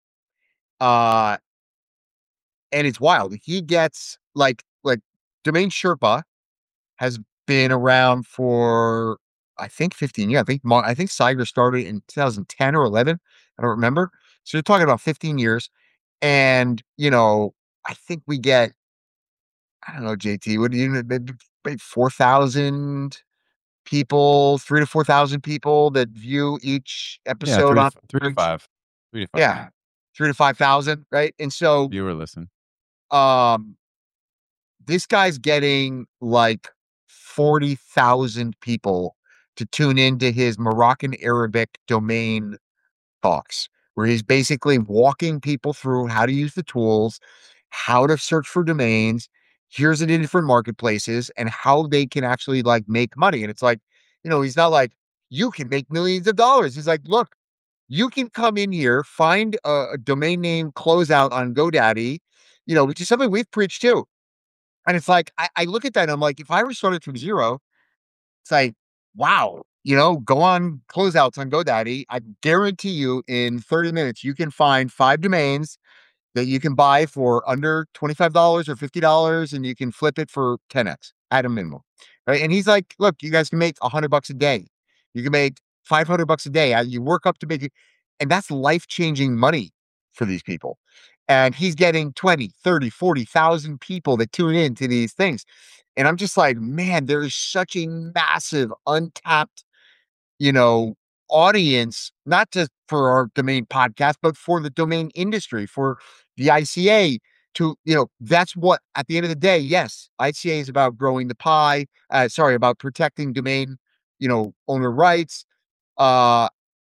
uh and it's wild. He gets like like Domain Sherpa has been around for, I think fifteen years. I think Mo I think Saiger started in two thousand ten or eleven. I don't remember. So you're talking about fifteen years. And, you know, I think we get, I don't know, J T, what do you maybe maybe four thousand people, three to four thousand people that view each Yeah, episode three to on f- three to five, three to five. Yeah, three to five thousand, right? And so, Viewer listen. um, this guy's getting like forty thousand people to tune into his Moroccan Arabic domain talks, where he's basically walking people through how to use the tools, how to search for domains, here's it in different marketplaces, and how they can actually like make money. And it's like, you know, he's not like, you can make millions of dollars. He's like, look, you can come in here, find a, a domain name closeout on GoDaddy, you know, which is something we've preached too. And it's like, I, I look at that and I'm like, if I were started from zero, it's like, wow, you know, go on closeouts on GoDaddy. I guarantee you in thirty minutes, you can find five domains that you can buy for under twenty-five dollars or fifty dollars and you can flip it for ten x at a minimum. Right. And he's like, look, you guys can make a hundred bucks a day. You can make five hundred bucks a day. Uh, You work up to make it. And that's life changing money for these people. And he's getting twenty, thirty, forty thousand people that tune in to these things. And I'm just like, man, there is such a massive untapped, you know, audience, not just for our domain podcast, but for the domain industry, for the I C A to, you know, that's what at the end of the day, yes, I C A is about growing the pie, uh, sorry, about protecting domain, you know, owner rights. Uh,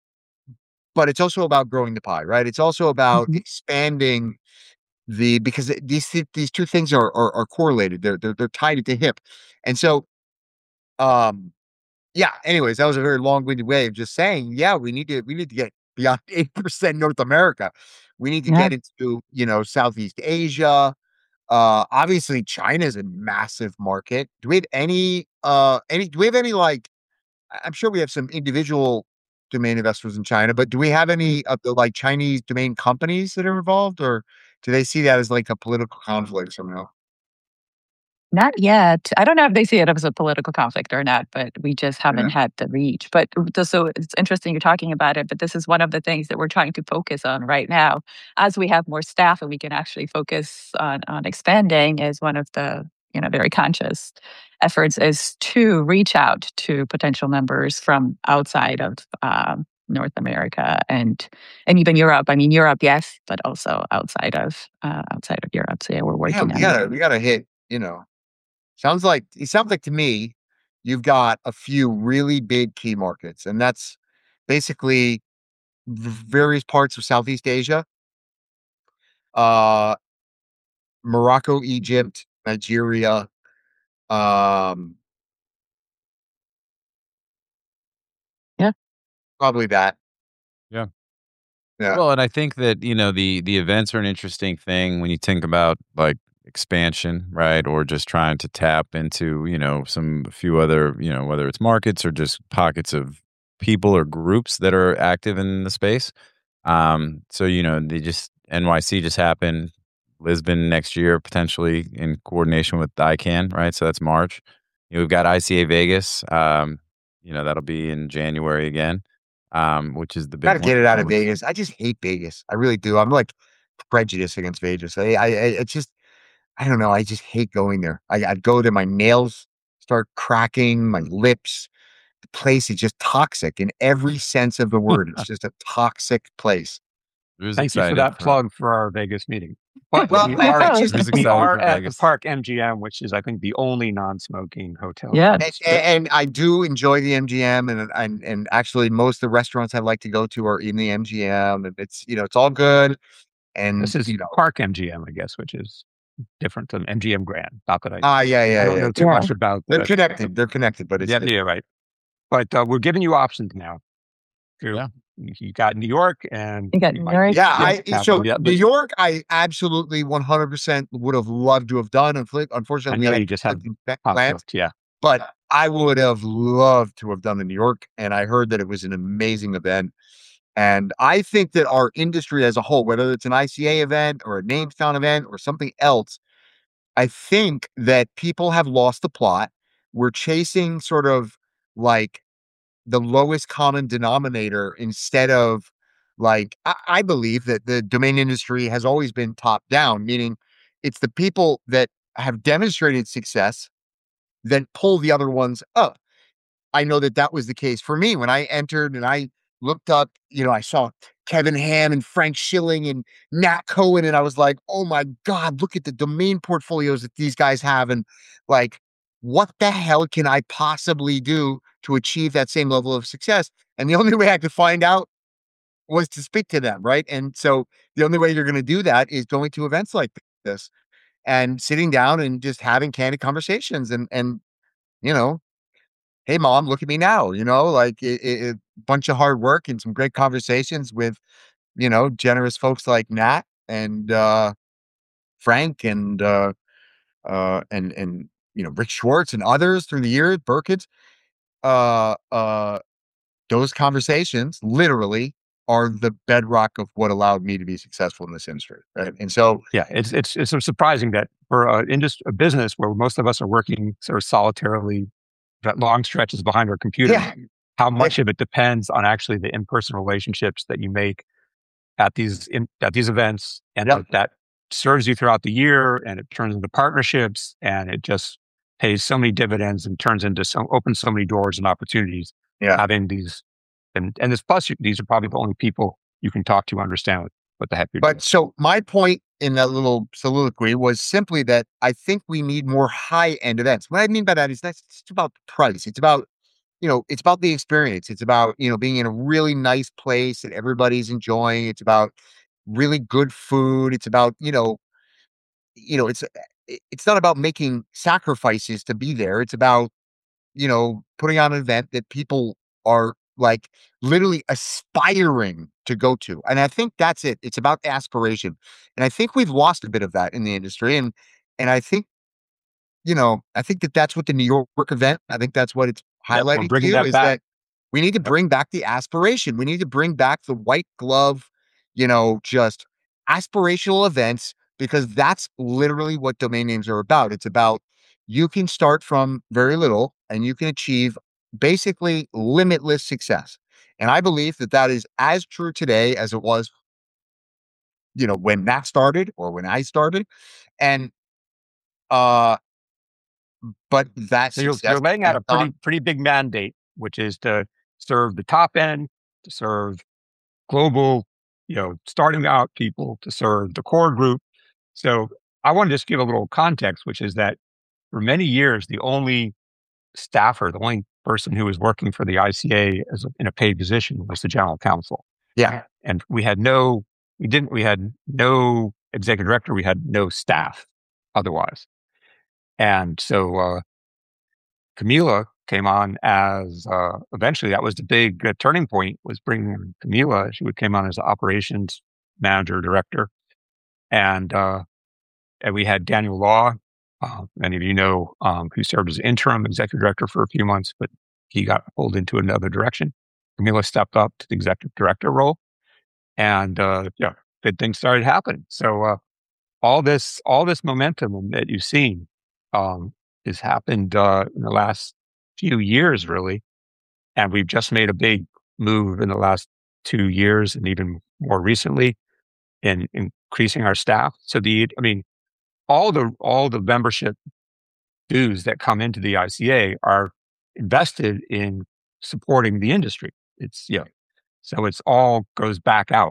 but it's also about growing the pie, right? It's also about Mhm. expanding the because it- these thi- these two things are are, are correlated. They're, they're they're tied at the hip, and so um yeah. Anyways, that was a very long-winded way of just saying, yeah, we need to we need to get beyond eight percent North America. We need to Yeah. get into you know Southeast Asia. Uh, obviously, China is a massive market. Do we have any uh any? Do we have any like? I- I'm sure we have some individual domain investors in China, but do we have any of the like Chinese domain companies that are involved, or do they see that as like a political conflict somehow? Not yet. I don't know if they see it as a political conflict or not, but we just haven't Yeah. had the reach. But uh, so it's interesting you're talking about it, but this is one of the things that we're trying to focus on right now. As we have more staff and we can actually focus on on expanding is one of the you know, very conscious efforts is to reach out to potential members from outside of um, North America and and even Europe. I mean, Europe, yes, but also outside of uh, outside of Europe. So yeah, we're Yeah, working we on gotta that. we gotta hit, you know, sounds like it sounds like to me, you've got a few really big key markets, and that's basically v- various parts of Southeast Asia, uh, Morocco, Egypt, Nigeria, um, Yeah. probably that. Yeah. Yeah. Well, and I think that, you know, the the events are an interesting thing when you think about like expansion, right? Or just trying to tap into, you know, some a few other, you know, whether it's markets or just pockets of people or groups that are active in the space. Um, so, you know, they just N Y C just happened, Lisbon next year, potentially in coordination with I CANN, right? So that's March. You know, we've got I C A Vegas. Um, you know, that'll be in January again, um, which is the big Gotta one. get it out of Um, Vegas. I just hate Vegas. I really do. I'm like prejudiced against Vegas. I, I, I it's just, I don't know. I just hate going there. I, I'd go there, my nails start cracking, my lips. The place is just toxic in every sense of the word. It's just a toxic place. It was Thank you for excited that for plug for our Vegas meeting. But Well, we I, I are just, Who's we excited are for at the Vegas? Park M G M, which is I think the only non-smoking hotel. Yeah. on the and, strip. and I do enjoy the M G M, and and and actually most of the restaurants I like to go to are in the M G M, and it's you know it's all good, and This is you know Park M G M, I guess, which is different than M G M Grand. Not that I, ah yeah I yeah don't yeah know too Yeah. much about they're the, connected they're connected, but it's yeah, it- yeah, right. But uh, we're giving you options now. You Yeah. you got New York, and You got you might New York. yeah yeah, I have- so yeah, New but York I absolutely one hundred percent would have loved to have done. Unfli- I Unfortunately, we know had you just had conflicting pe- plans, conflict. Yeah, but I would have loved to have done the New York, and I heard that it was an amazing event. And I think that our industry as a whole, whether it's an I C A event or a Namestown event or something else, I think that people have lost the plot. We're chasing sort of like the lowest common denominator instead of like, I, I believe that the domain industry has always been top down, meaning it's the people that have demonstrated success that pull the other ones up. I know that that was the case for me when I entered and I looked up, you know, I saw Kevin Ham and Frank Schilling and Nat Cohen, and I was like, oh my God, look at the domain portfolios that these guys have. And like, what the hell can I possibly do to achieve that same level of success? And the only way I could find out was to speak to them. Right. And so the only way you're going to do that is going to events like this and sitting down and just having candid conversations and, and, you know, hey mom, look at me now, you know, like it, it, a bunch of hard work and some great conversations with, you know, generous folks like Nat and uh Frank and uh uh and and you know, Rick Schwartz and others through the years, Burkett. Uh uh those conversations literally are the bedrock of what allowed me to be successful in this industry. Right. And so yeah. It's it's it's so surprising that for a industry, a business where most of us are working sort of solitarily, that long stretches behind our computer, yeah, how it, much of it depends on actually the in-person relationships that you make at these in, at these events, and yep, that, that serves you throughout the year, and it turns into partnerships, and it just pays so many dividends and turns into so opens so many doors and opportunities. yeah. Having these, and and this plus, you- these are probably the only people you can talk to understand what, what the heck you're doing. But so my point in that little soliloquy was simply that I think we need more high-end events. What I mean by that is that's it's about price. It's about, you know, it's about the experience. It's about, you know, being in a really nice place that everybody's enjoying. It's about really good food. It's about, you know, you know, it's it- it's not about making sacrifices to be there. It's about, you know, putting on an event that people are like literally aspiring to go to. And I think that's it. It's about aspiration. And I think we've lost a bit of that in the industry. And and I think, you know, I think that that's what the New York event, I think that's what it's Yep, we're highlighting to bringing you that is back. that we need to Yep. bring back the aspiration. We need to bring back the white glove, you know, just aspirational events, because that's literally what domain names are about. It's about you can start from very little and you can achieve basically limitless success. And I believe that that is as true today as it was, you know, when that started or when I started. And uh but that's So you're, you're laying out a pretty pretty big mandate, which is to serve the top end, to serve global, you know, starting out people, to serve the core group. So I want to just give a little context, which is that for many years, the only staffer, the only person who was working for the I C A as a, in a paid position was the general counsel. Yeah. And we had no, we didn't, we had no executive director, we had no staff otherwise. And so uh, Camila came on as, uh, eventually that was the big uh, turning point, was bringing Camila. She came on as the operations manager, director. And, uh, and we had Daniel Law, uh, many of you know, um, who served as interim executive director for a few months, but he got pulled into another direction. Camila stepped up to the executive director role, and uh, yeah, good things started happening. So uh, all this, all this momentum that you've seen um, has happened uh, in the last few years, really, and we've just made a big move in the last two years, and even more recently, in, in increasing our staff. So the, I mean, all the all the membership dues that come into the I C A are invested in supporting the industry. It's yeah, so it's all goes back out.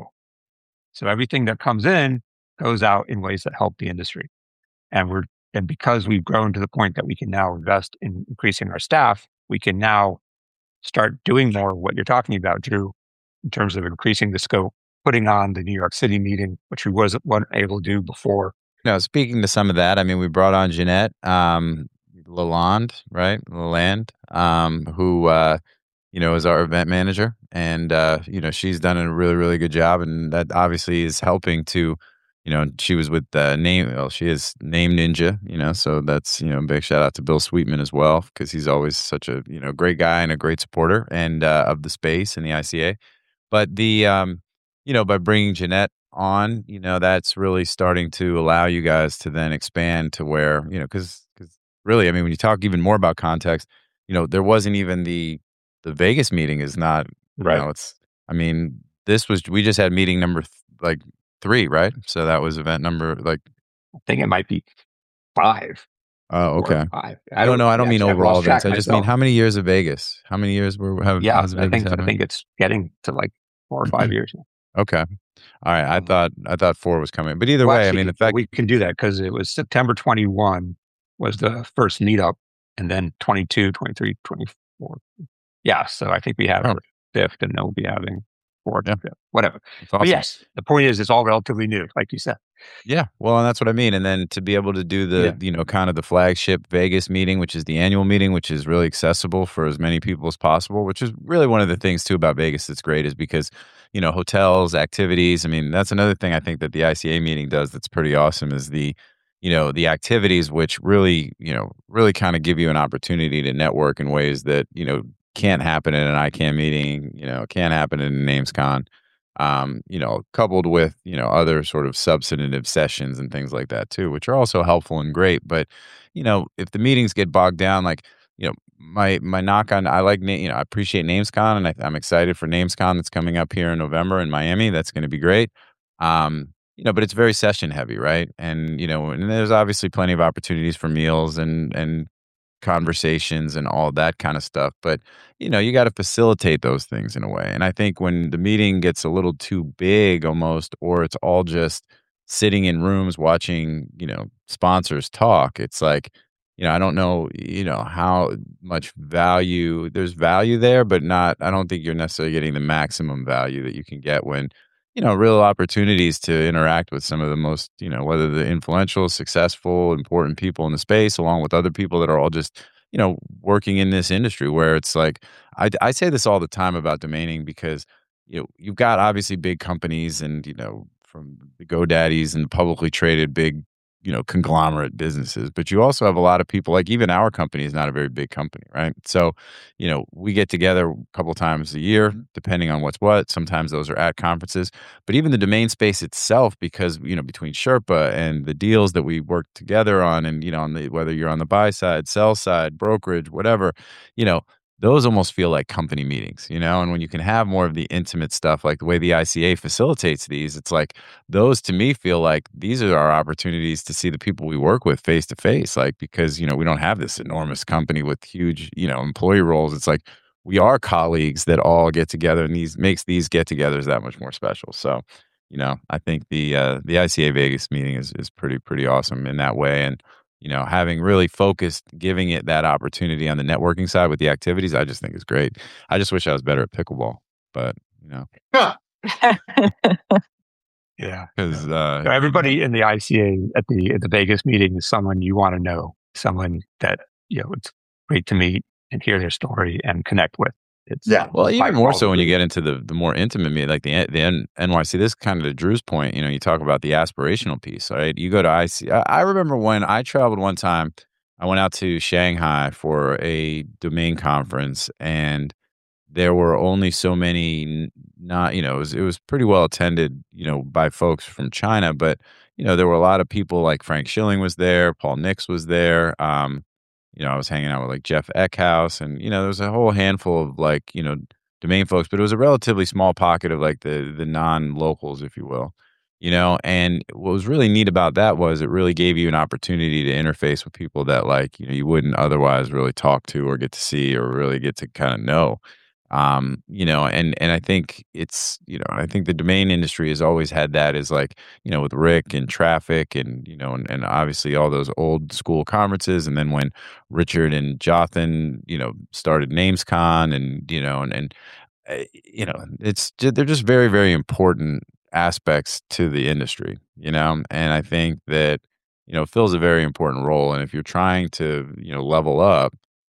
So everything that comes in goes out in ways that help the industry, and we're and because we've grown to the point that we can now invest in increasing our staff, we can now start doing more of what you're talking about, Drew, in terms of increasing the scope, putting on the New York City meeting, which we wasn't, wasn't able to do before. No, speaking to some of that, I mean, we brought on Jeanette um, Lalonde, right? Lalande, um, who, uh, you know, is our event manager. And, uh, you know, she's done a really, really good job. And that obviously is helping to, you know, she was with the name, well, she is Name Ninja, you know, so that's, you know, a big shout out to Bill Sweetman as well, because he's always such a, you know, great guy and a great supporter and uh, of the space and the I C A. But the, um, you know, by bringing Jeanette on, you know, that's really starting to allow you guys to then expand to where, you know, because because really, I mean, when you talk even more about context, you know, there wasn't even the the Vegas meeting is not, you Right. know, it's, I mean, this was, we just had meeting number th- like three, right? So that was event number like, I think it might be five. oh, Four or okay. five. I don't know. I don't mean actually, I've overall lost track events. I just mean myself. how many years of Vegas? How many years were have Yeah, has I Vegas think I happened? think it's getting to like four or five years now. Okay. All right. I Um, thought I thought four was coming, but either Well, way, I actually, mean, the fact we can do that because it was September twenty-first was the first meetup, and then twenty-two, twenty-three, twenty-four. Yeah, so I think we have Oh. our fifth, and then we'll be having fourth, Yeah. fifth, whatever. it's But awesome. yes, the point is, it's all relatively new, like you said. Yeah, well, and that's what I mean. And then to be able to do the, Yeah. you know, kind of the flagship Vegas meeting, which is the annual meeting, which is really accessible for as many people as possible, which is really one of the things too about Vegas that's great is because, you know, hotels, activities. I mean, that's another thing I think that the I C A meeting does that's pretty awesome is the, you know, the activities which really, you know, really kind of give you an opportunity to network in ways that, you know, can't happen in an I C A M meeting, you know, can't happen in a NamesCon. Um, you know, coupled with, you know, other sort of substantive sessions and things like that too, which are also helpful and great. But, you know, if the meetings get bogged down, like, you know, my my knock on, I like, na- you know, I appreciate NamesCon and I, I'm excited for NamesCon that's coming up here in November in Miami. That's going to be great. Um, you know, but it's very session heavy, right? And, you know, and there's obviously plenty of opportunities for meals and, and, conversations and all that kind of stuff. But, you know, you got to facilitate those things in a way. And I think when the meeting gets a little too big almost, or it's all just sitting in rooms watching, you know, sponsors talk, it's like, you know, I don't know, you know, how much value there's value there, but not, I don't think you're necessarily getting the maximum value that you can get when, you know, real opportunities to interact with some of the most, you know, whether the influential, successful, important people in the space, along with other people that are all just, you know, working in this industry where it's like, I, I say this all the time about domaining because, you know, you've got obviously big companies and, you know, from the GoDaddies and publicly traded big, you know, conglomerate businesses, but you also have a lot of people like even our company is not a very big company, right? So, you know, we get together a couple times a year, depending on what's what. Sometimes those are at conferences, but even the domain space itself, because, you know, between Sherpa and the deals that we work together on and, you know, on the, whether you're on the buy side, sell side, brokerage, whatever, you know, those almost feel like company meetings, you know? And when you can have more of the intimate stuff, like the way the I C A facilitates these, it's like those to me feel like these are our opportunities to see the people we work with face to face. Like, because, you know, we don't have this enormous company with huge, you know, employee roles. It's like we are colleagues that all get together, and these makes these get togethers that much more special. So, you know, I think the uh, the I C A Vegas meeting is is pretty pretty awesome in that way. And you know, having really focused, giving it that opportunity on the networking side with the activities, I just think is great. I just wish I was better at pickleball, but you know, Yeah. because So uh, everybody in the I C A at the at the Vegas meeting is someone you want to know, someone that you know it's great to meet and hear their story and connect with. It's Yeah. well, by even far more the so when you reason. get into the the more intimate meet, like the N- the N- N Y C. This is kind of to Drew's point. You know, you talk about the aspirational piece, right? You go to I C. I, I remember when I traveled one time. I went out to Shanghai for a domain conference, and there were only so many n- not you know it was, it was pretty well attended, you know, by folks from China, but you know there were a lot of people like Frank Schilling was there, Paul Nix was there. um you know I was hanging out with like Jeff Eckhouse, and you know there was a whole handful of like you know domain folks, but it was a relatively small pocket of like the the non-locals, if you will. You know and what was really neat about that was it really gave you an opportunity to interface with people that like you know you wouldn't otherwise really talk to or get to see or really get to kind of know. um you know and and I think it's you know I think the domain industry has always had that as like you know with Rick and Traffic, and you know and, and obviously all those old school conferences, and then when Richard and Jothan you know started NamesCon, and you know and and uh, you know it's ju- they're just very very important aspects to the industry, you know and I think that you know fills a very important role. And if you're trying to you know level up,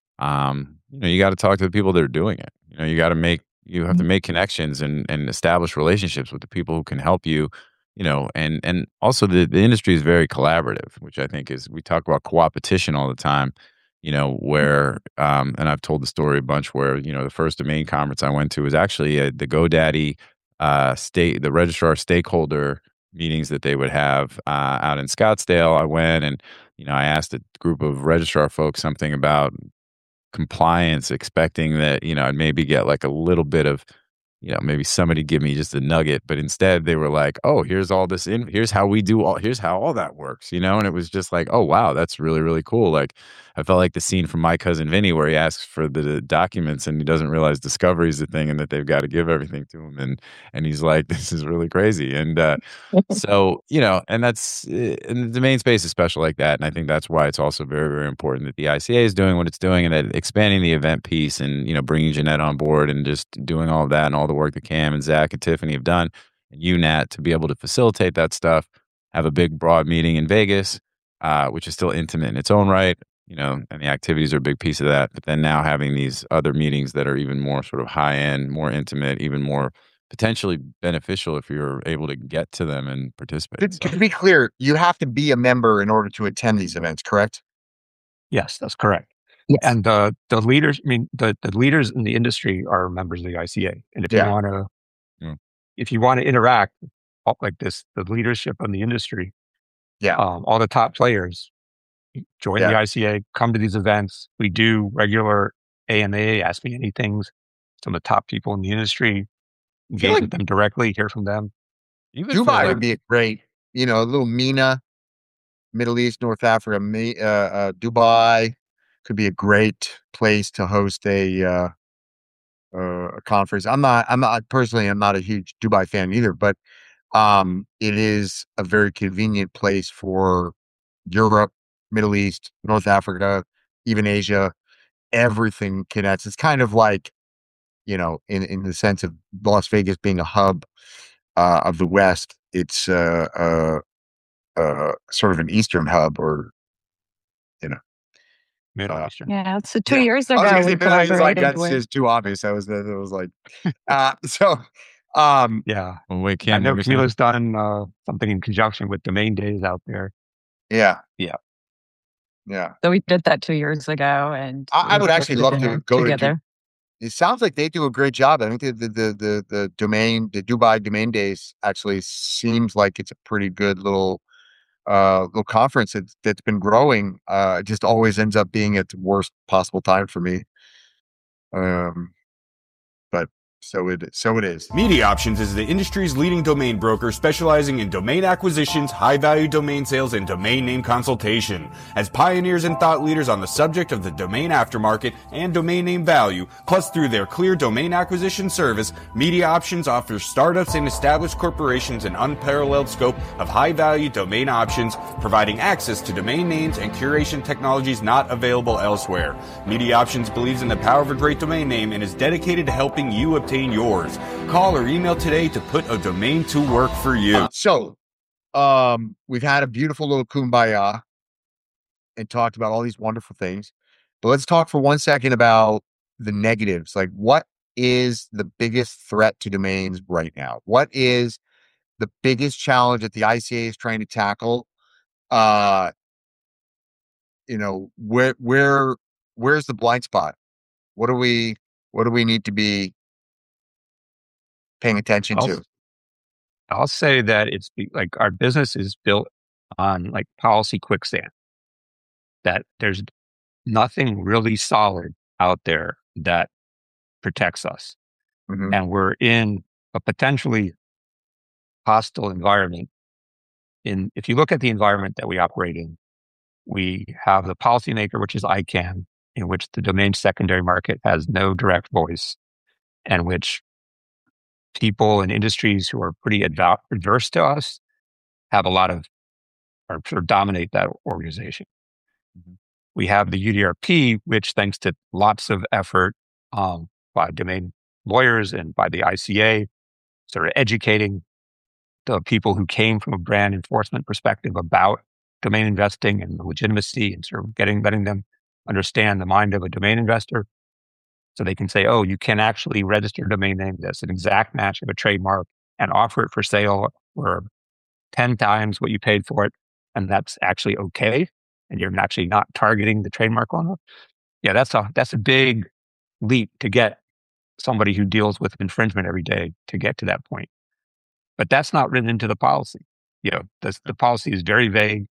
um, you know, you got to talk to the people that are doing it. You know, you got to make you have to make connections and and establish relationships with the people who can help you. You know, and and also the the industry is very collaborative, which I think is we talk about co-opetition all the time. You know, where um, and I've told the story a bunch where you know the first domain conference I went to was actually uh the GoDaddy uh, state the registrar stakeholder meetings that they would have uh, out in Scottsdale. I went and you know I asked a group of registrar folks something about compliance, expecting that, you know, I'd maybe get like a little bit of, you know, maybe somebody give me just a nugget, but instead they were like, "Oh, here's all this in here's how we do all here's how all that works," you know? And it was just like, "Oh, wow, that's really, really cool." Like, I felt like the scene from My Cousin Vinny where he asks for the documents and he doesn't realize discovery is the thing and that they've got to give everything to him. And and he's like, "This is really crazy." And uh so, you know, and that's uh, and the domain space is special like that. And I think that's why it's also very, very important that the I C A is doing what it's doing, and that expanding the event piece and, you know, bringing Jeanette on board and just doing all of that and all the work that Cam and Zach and Tiffany have done, and U N A T to be able to facilitate that stuff, have a big, broad meeting in Vegas, uh, which is still intimate in its own right, you know, and the activities are a big piece of that. But then now having these other meetings that are even more sort of high end, more intimate, even more potentially beneficial if you're able to get to them and To, participate. to So, be clear, you have to be a member in order to attend these events, correct? Yes, that's correct. Yes. And the the leaders, I mean, the, the leaders in the industry are members of the I C A. And if you Yeah. want to, Yeah. if you want to interact all- like this, the leadership in the industry, Yeah. um, all the top players join the Yeah. I C A, come to these events. We do regular A M A, Ask Me Anythings. Some of the top people in the industry, I feel engage like with them directly, hear from them. even for Dubai like, would be a great, you know, a little MENA, Middle East, North Africa, Me- uh, uh, Dubai could be a great place to host a uh, uh, a conference. I'm not, I'm not personally, I'm not a huge Dubai fan either, but um, it is a very convenient place for Europe, Middle East, North Africa, even Asia. Everything connects. It's kind of like, you know, in in the sense of Las Vegas being a hub uh, of the West. It's uh, uh, uh, sort of an Eastern hub, or you know, Middle uh, Eastern. Yeah. So two yeah. years I was ago, gonna say we Middle East, like collaborated that's with. just too obvious. I was, that was like, uh, so, um, Yeah. well, wait, I Cam, know what were you saying? Camila's done uh, something in conjunction with Domain Days out there. yeah, Yeah. yeah. So we did that two years ago, and I, I we would actually hosted love to dinner go to. Du- together. It sounds like they do a great job. I think the the the the, the domain, the Dubai Domain Days, actually seems like it's a pretty good little uh little conference that's, that's been growing. Uh, it just always ends up being at the worst possible time for me. Um, but so it so it is. Media Options is the industry's leading domain broker specializing in domain acquisitions, high-value domain sales, and domain name consultation. As pioneers and thought leaders on the subject of the domain aftermarket and domain name value, plus through their clear domain acquisition service, Media Options offers startups and established corporations an unparalleled scope of high-value domain options, providing access to domain names and curation technologies not available elsewhere. Media Options believes in the power of a great domain name and is dedicated to helping you obtain yours. Call or email today to put a domain to work for you. So, um, we've had a beautiful little kumbaya and talked about all these wonderful things, but let's talk for one second about the negatives. Like, what is the biggest threat to domains right now? What is the biggest challenge that the I C A is trying to tackle? Uh, you know, where where where's the blind spot? What do we what do we need to be paying attention I'll, to? I'll say that it's be, like our business is built on like policy quicksand, that there's nothing really solid out there that protects us. Mhm. And we're in a potentially hostile environment. In if you look at the environment that we operate in, we have the policymaker, which is I CANN, in which the domain secondary market has no direct voice, and which people and industries who are pretty adva- adverse to us have a lot of, or sort of dominate that organization. Mhm. We have the U D R P, which thanks to lots of effort um, by domain lawyers and by the I C A, sort of educating the people who came from a brand enforcement perspective about domain investing and the legitimacy, and sort of getting, letting them understand the mind of a domain investor. So they can say, oh, you can actually register a domain name that's an exact match of a trademark and offer it for sale for ten times what you paid for it. And that's actually okay. And you're actually not targeting the trademark owner. Yeah, that's a, that's a big leap to get somebody who deals with infringement every day to get to that point. But that's not written into the policy. You know, the, the policy is very vague,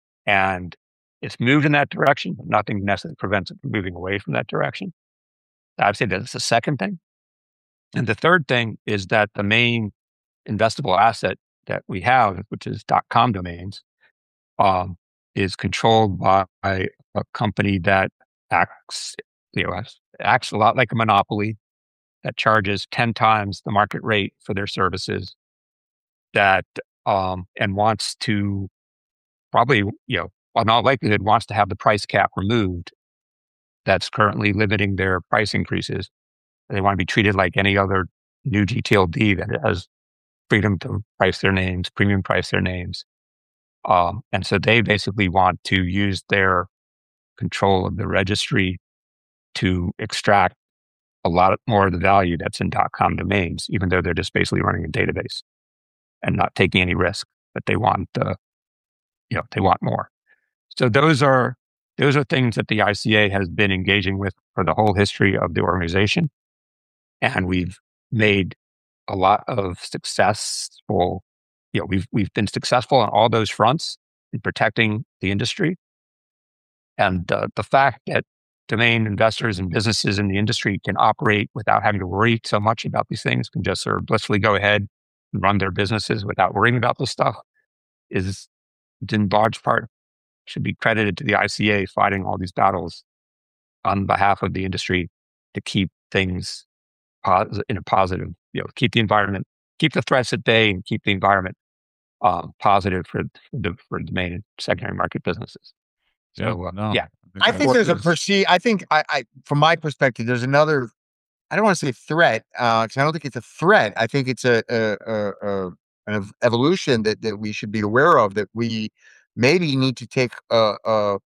and it's moved in that direction, but nothing necessarily prevents it from moving away from that direction. I'd say that's the second thing. And the third thing is that the main investable asset that we have, which is .com domains, um, is controlled by a company that acts, you know, acts a lot like a monopoly, that charges ten times the market rate for their services, that um, and wants to probably, you know, in all likelihood, wants to have the price cap removed that's currently limiting their price increases. They want to be treated like any other new G T L D that has freedom to price their names, premium price their names. Um, and so they basically want to use their control of the registry to extract a lot more of the value that's in .com domains, even though they're just basically running a database and not taking any risk. But they want, uh, you know, they want more. So those are those are things that the I C A has been engaging with for the whole history of the organization. And we've made a lot of successful, you know, we've we've been successful on all those fronts in protecting the industry. And uh, the fact that domain investors and businesses in the industry can operate without having to worry so much about these things, can just sort of blissfully go ahead and run their businesses without worrying about this stuff, is in large part should be credited to the I C A fighting all these battles on behalf of the industry to keep things pos- in a positive, you know, keep the environment, keep the threats at bay, and keep the environment um, positive for the for domain and secondary market businesses. So Yeah, uh, no. yeah, I think there's a perceive. I think I, I, from my perspective, there's another. I don't want to say threat, because I don't think it's a threat. I think it's a, a, a, a an ev- evolution that that we should be aware of. That we maybe need to take a a,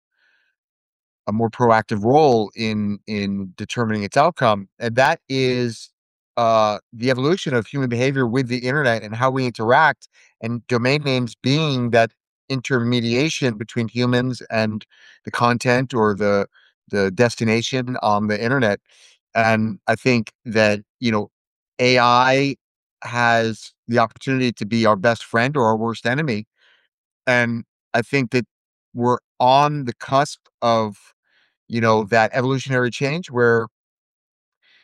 a more proactive role in in determining its outcome, and that is uh, the evolution of human behavior with the internet and how we interact, and domain names being that intermediation between humans and the content or the the destination on the internet. And I think that, you know, A I has the opportunity to be our best friend or our worst enemy. And I think that we're on the cusp of, you know, that evolutionary change where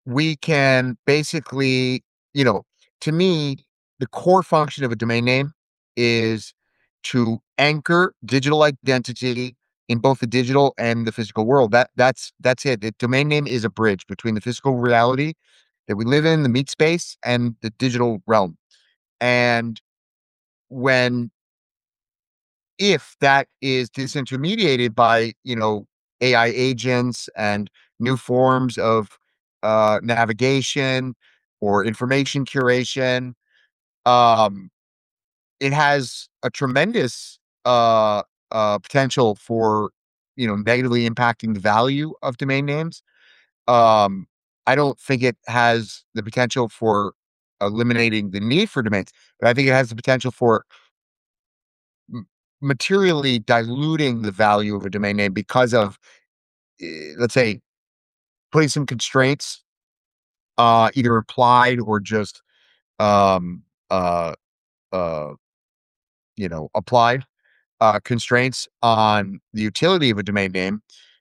we can basically, you know, to me, the core function of a domain name is to anchor digital identity in both the digital and the physical world. That that's that's it. The domain name is a bridge between the physical reality that we live in, the meat space, and the digital realm. And when if that is disintermediated by, you know, A I agents and new forms of uh, navigation or information curation, um, it has a tremendous uh, uh, potential for, you know, negatively impacting the value of domain names. Um, I don't think it has the potential for eliminating the need for domains, but I think it has the potential for m- materially diluting the value of a domain name because of, eh, let's say, putting some constraints, uh, either implied or just, um, uh, uh, you know, applied uh, constraints on the utility of a domain name.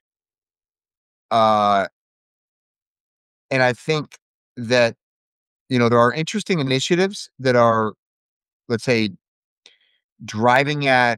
Uh, and I think that, you know, there are interesting initiatives that are, let's say, driving at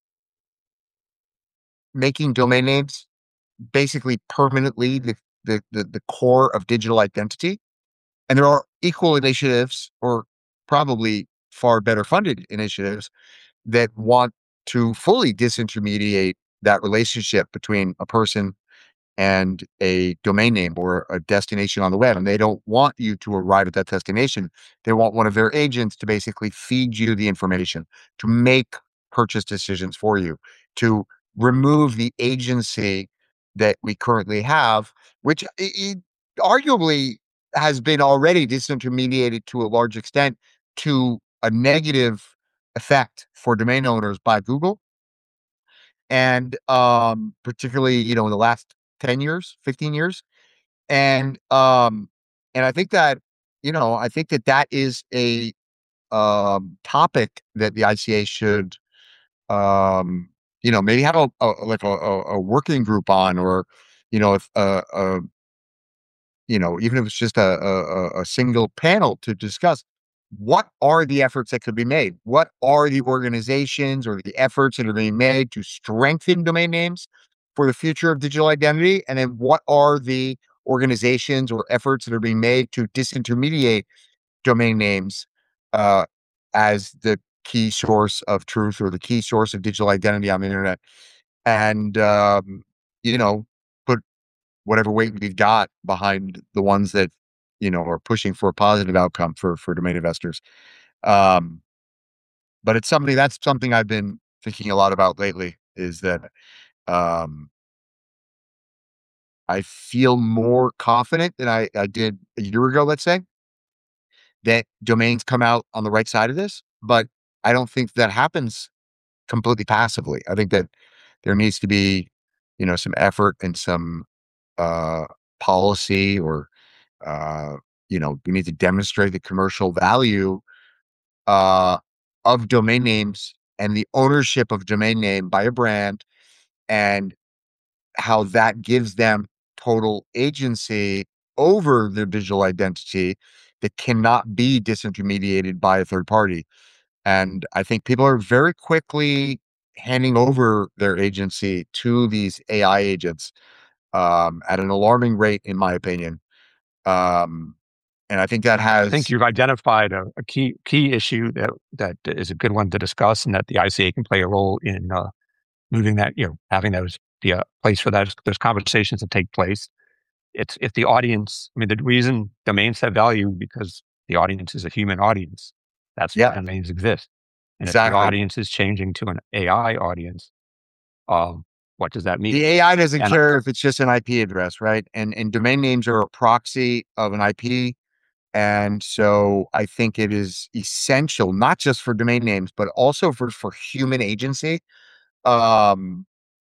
making domain names basically permanently the, the, the, the core of digital identity. And there are equal initiatives, or probably far better funded initiatives, that want to fully disintermediate that relationship between a person and a domain name or a destination on the web. And they don't want you to arrive at that destination. They want one of their agents to basically feed you the information, to make purchase decisions for you, to remove the agency that we currently have, which i- i- arguably has been already disintermediated to a large extent to a negative effect for domain owners by Google. And um, particularly, you know, in the last ten years, fifteen years. And um, and I think that, you know, I think that that is a um, topic that the I C A should, um, you know, maybe have a, a like a, a a working group on, or, you know, if uh, uh, you know, even if it's just a, a, a a single panel to discuss what are the efforts that could be made? What are the organizations or the efforts that are being made to strengthen domain names for the future of digital identity? And then what are the organizations or efforts that are being made to disintermediate domain names uh, as the key source of truth or the key source of digital identity on the internet? And, um, you know, put whatever weight we've got behind the ones that, you know, are pushing for a positive outcome for for domain investors. Um, but it's something that's something I've been thinking a lot about lately, is that um, I feel more confident than I, I did a year ago, let's say, that domains come out on the right side of this. But I don't think that happens completely passively. I think that there needs to be, you know, some effort and some uh, policy, or uh, you know, we need to demonstrate the commercial value uh, of domain names and the ownership of domain name by a brand, and how that gives them total agency over their visual identity that cannot be disintermediated by a third party. And I think people are very quickly handing over their agency to these A I agents um, at an alarming rate, in my opinion. Um, and I think that I think has, you've identified a, a key key issue that that is a good one to discuss, and that the I C A can play a role in uh, moving that, you know, having those be a place for those those conversations to take place. It's if the audience, I mean, the reason domains have value because the audience is a human audience. That's why yeah, domains exist. And if the exactly. audience is changing to an A I audience, um, what does that mean? The A I doesn't And care if it's just an I P address, right? And and domain names are a proxy of an I P. And so I think it is essential, not just for domain names, but also for, for human agency, um,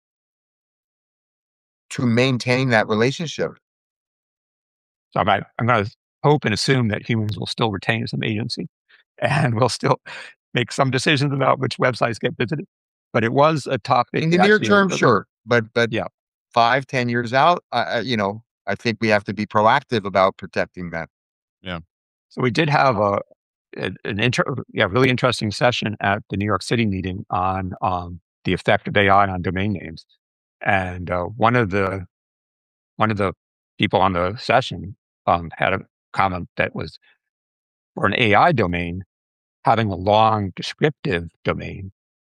to maintain that relationship. so I'm, I'm going to hope and assume that humans will still retain some agency and will still make some decisions about which websites get visited. But it was a topic In the near actually. Uh, term, uh, sure, but but yeah, five, ten years out, uh, uh, you know, I think we have to be proactive about protecting that. Yeah. So we did have a an, an inter- yeah really interesting session at the New York City meeting on um, the effect of A I on domain names, and uh, one of the one of the people on the session um, had a comment that was for an A I domain, having a long descriptive domain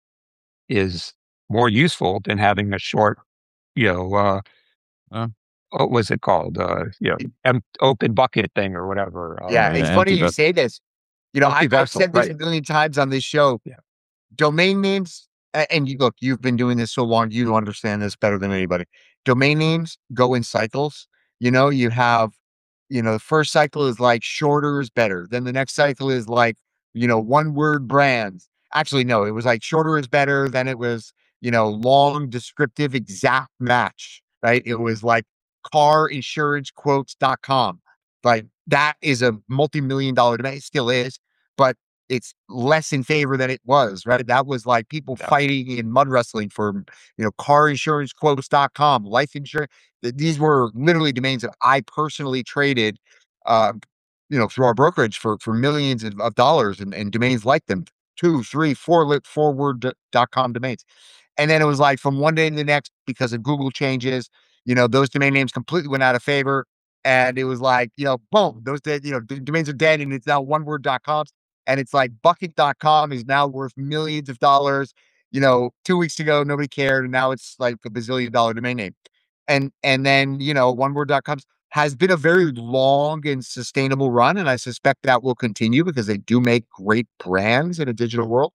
is more useful than having a short, you know, uh, Uh, what was it called? Uh, you know, em- open bucket thing or whatever. Uh, Yeah, yeah, it's empty funny you vessel. say this. You know, Empty I, I've vessel, said this a right. million times on this show. Yeah. Domain names, a- and you look, you've been doing this so long, you understand this better than anybody. Domain names go in cycles. You know, you have, you know, the first cycle is like shorter is better. Then the next cycle is like, you know, one word brands. Actually, no, it was like shorter is better. Then it was, you know, long, descriptive, exact match, right? It was like car insurance quotes dot com. Like that is a multi-million dollar domain. It still is, but it's less in favor than it was, right? That was like people Yeah. fighting in mud wrestling for, you know, car insurance quotes dot com, life insurance. Th- These were literally domains that I personally traded, uh, you know, through our brokerage for for millions of, of dollars, and, and domains like them, two, three, four lit forward d- dot com domains. And then it was like from one day to the next, because of Google changes, you know, those domain names completely went out of favor. And it was like, you know, boom, those dead, you know, d- domains are dead, and it's now one word dot coms. And it's like bucket dot com is now worth millions of dollars. You know, two weeks ago, nobody cared. And now it's like a bazillion dollar domain name. And and then, you know, one word dot com has been a very long and sustainable run. And I suspect that will continue because they do make great brands in a digital world.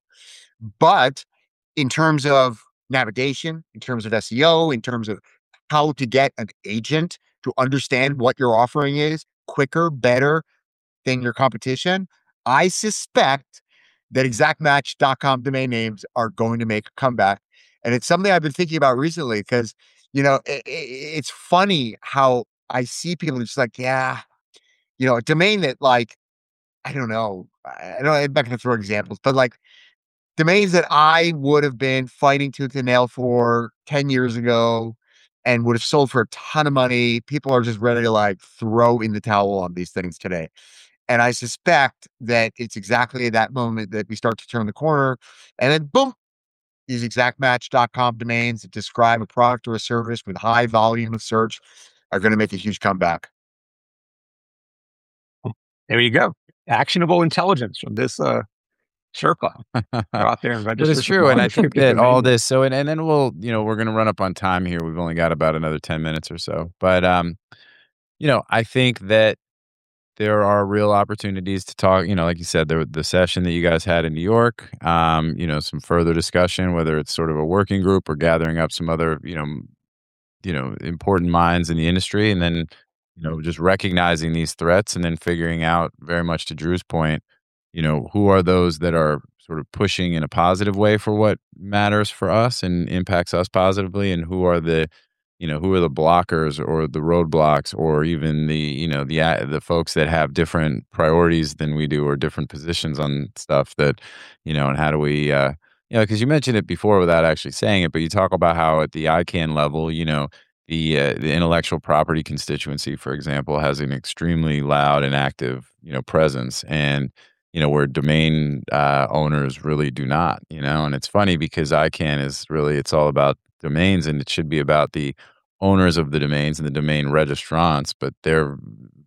But in terms of navigation, in terms of S E O, in terms of how to get an agent to understand what your offering is quicker, better than your competition, I suspect that exact match dot com domain names are going to make a comeback. And it's something I've been thinking about recently because, you know, i i- it's funny how I see people just like, yeah, you know, a domain that like, I don't know, I I don't, I'm not going to throw examples, but like domains that I would have been fighting tooth and nail for ten years ago and would have sold for a ton of money. People are just ready to like throw in the towel on these things today. And I suspect that it's exactly at that moment that we start to turn the corner. And then boom, these exact match dot com domains that describe a product or a service with high volume of search are going to make a huge comeback. There you go. Actionable intelligence from this uh, Sherpa. Go out there and But register it's some true, and I large think market that all domain names. this. So, and, and then we'll, you know, we're going to run up on time here. We've only got about another ten minutes or so. But, um, you know, I think that there are real opportunities to talk. You know, like you said, the the session that you guys had in New York. Um, you know, some further discussion, whether it's sort of a working group or gathering up some other, you know, you know, important minds in the industry, and then, you know, just recognizing these threats and then figuring out, very much to Drew's point, you know, who are those that are sort of pushing in a positive way for what matters for us and impacts us positively, and who are the, you know, who are the blockers or the roadblocks, or even the, you know, the a- the folks that have different priorities than we do, or different positions on stuff that, you know, and how do we uh you know, because you mentioned it before without actually saying it, but you talk about how at the I CANN level, you know, the uh, the intellectual property constituency, for example, has an extremely loud and active, you know, presence, and you know, where domain uh, owners really do not, you know, and it's funny because I CANN is really, it's all about domains, and it should be about the owners of the domains and the domain registrants, but they're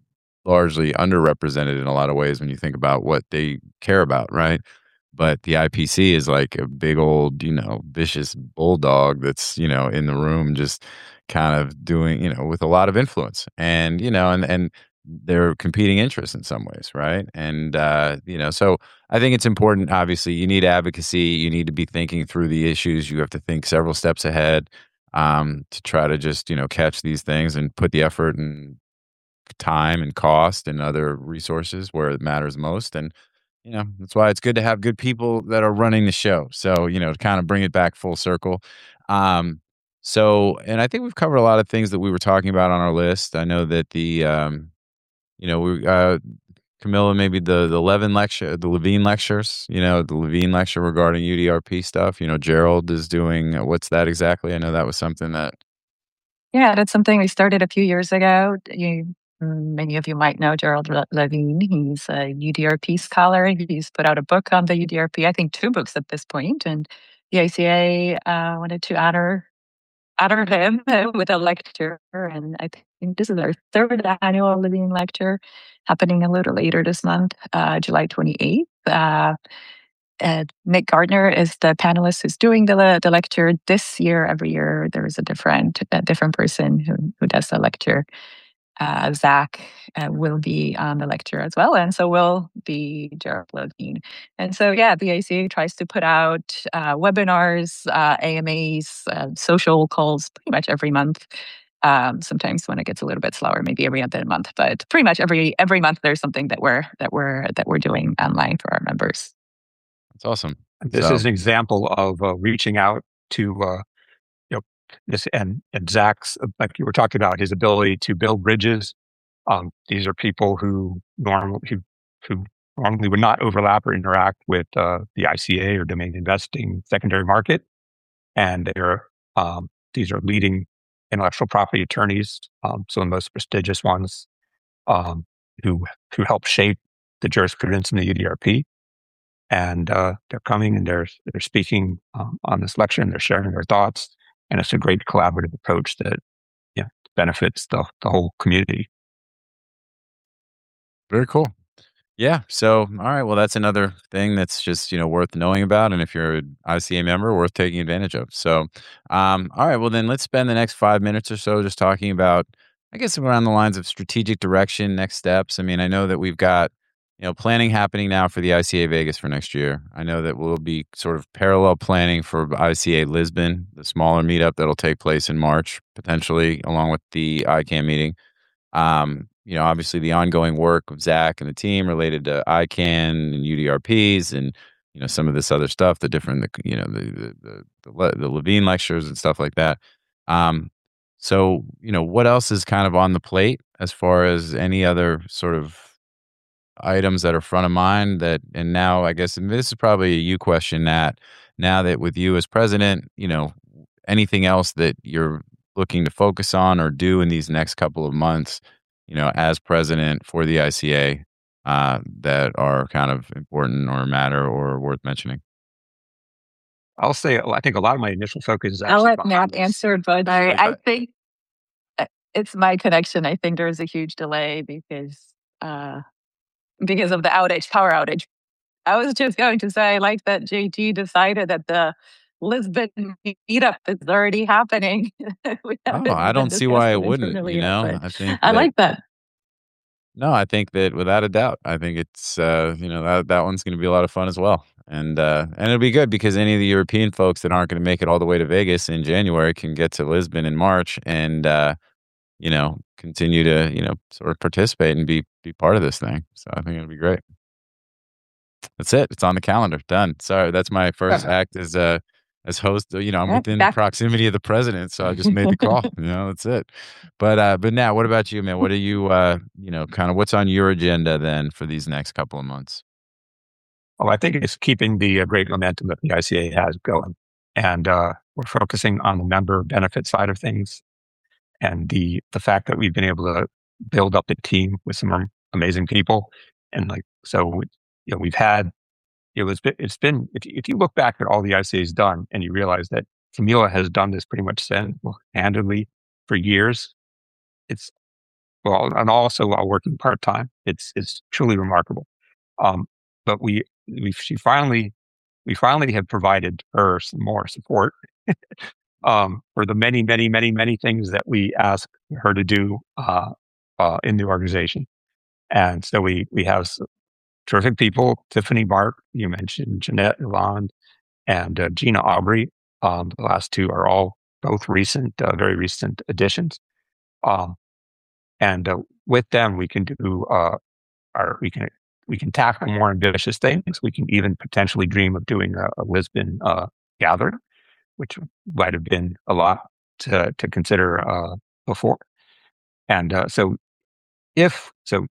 largely underrepresented in a lot of ways when you think about what they care about, right? But the I P C is like a big old, you know, vicious bulldog that's, you know, in the room just kind of doing, you know, with a lot of influence. And, you know, and and they're competing interests in some ways, right? And uh, you know, so I think it's important, obviously, you need advocacy, you need to be thinking through the issues, you have to think several steps ahead um to try to just, you know, catch these things and put the effort and time and cost and other resources where it matters most. And you know, that's why it's good to have good people that are running the show. So, you know, to kind of bring it back full circle. Um, so, and I think we've covered a lot of things that we were talking about on our list. I know that the, um, you know, we, uh, Camilla, maybe the, the Levin lecture, the Levine lectures, you know, the Levine lecture regarding U D R P stuff. You know, Gerald is doing, uh, what's that exactly? I know that was something that Yeah, that's something we started a few years ago. You, many of you might know Gerald Le- Levine. He's a U D R P scholar. He's put out a book on the U D R P, I think two books at this point, and the I C A uh, wanted to honor honor him with a lecture. And I think this is our third annual Levine lecture, happening a little later this month, uh, July twenty-eighth. Uh, uh, Nick Gardner is the panelist who's doing the le- the lecture this year. Every year there is a different a different person who who does the lecture. Uh, Zach uh, will be on the lecture as well, and so will be Gerald Levine. And so, yeah, the A C A tries to put out uh, webinars, uh, A M As, uh, social calls pretty much every month. Um, sometimes when it gets a little bit slower, maybe every other month, but pretty much every every month there's something that we're that we're that we're doing online for our members. That's awesome. This So- is an example of uh, reaching out to, uh, you know, this and and Zach's, uh, like you were talking about, his ability to build bridges. Um, these are people who normally who, who normally would not overlap or interact with uh, the I C A or domain investing secondary market, and they're um, these are leading intellectual property attorneys, um, some of the most prestigious ones, um, who who help shape the jurisprudence in the U D R P. And uh, they're coming and they're they're speaking um, on this lecture, and they're sharing their thoughts, and it's a great collaborative approach that yeah benefits the the whole community. Very cool. Yeah. So, all right. Well, that's another thing that's just, you know, worth knowing about. And if you're an I C A member, worth taking advantage of. So, um, all right. Well, then let's spend the next five minutes or so just talking about, I guess, around the lines of strategic direction, next steps. I mean, I know that we've got, you know, planning happening now for the I C A Vegas for next year. I know that we'll be sort of parallel planning for I C A Lisbon, the smaller meetup that'll take place in March, potentially, along with the I CANN meeting. Um, you know, obviously the ongoing work of Zach and the team related to I CANN and U D R Ps and, you know, some of this other stuff, the different, the, you know, the, the, the, the, Le- the Levine lectures and stuff like that. Um, so, you know, what else is kind of on the plate as far as any other sort of items that are front of mind that, and now I guess, and this is probably a you question, Nat, now that with you as president, you know, anything else that you're looking to focus on or do in these next couple of months, you know, as president for the I C A, uh, that are kind of important or matter or worth mentioning? I'll say I think a lot of my initial focus is actually I'll let behind Matt this. answer, but I, Like I that. think uh, it's my connection. I think there's a huge delay because uh, because of the outage, power outage. I was just going to say, I like that J T decided that the Lisbon meetup is already happening. We Oh, haven't I even don't see why discussed it it wouldn't, internally you yet, know, but I think I that, like that. no, I think that without a doubt, I think it's, uh, you know, that, that one's going to be a lot of fun as well. And, uh, and it'll be good because any of the European folks that aren't going to make it all the way to Vegas in January can get to Lisbon in March and, uh, you know, continue to, you know, sort of participate and be, be part of this thing. So I think it'll be great. That's it. It's on the calendar. Done. Sorry. That's my first act as, uh, as host. You know, I'm Yeah, within back- proximity of the president, so I just made the call. You know, that's it. But, uh, but now, what about you, man? What are you, uh, you know, kind of what's on your agenda then for these next couple of months? Oh, I think it's keeping the uh, great momentum that the I C A has going, and uh, we're focusing on the member benefit side of things, and the the fact that we've been able to build up the team with some am- amazing people, and like so, we- you know, we've had it was been- it's been if you, if you look back at all the I C A's done, and you realize that Camila has done this pretty much single-handedly for years. It's well, and also while working part time, it's it's truly remarkable. Um, but we we she finally we finally have provided her some more support um, for the many many many many things that we ask her to do uh, uh, in the organization. And so we we have some terrific people. Tiffany Mark, you mentioned Jeanette Yvonne, and uh, Gina Aubrey. Um, the last two are all both recent, uh, very recent additions. Um, and uh, with them, we can do uh, our we can we can tackle more ambitious things. We can even potentially dream of doing a, a Lisbon uh, gathering, which might have been a lot to to consider uh, before. And uh, so, if so,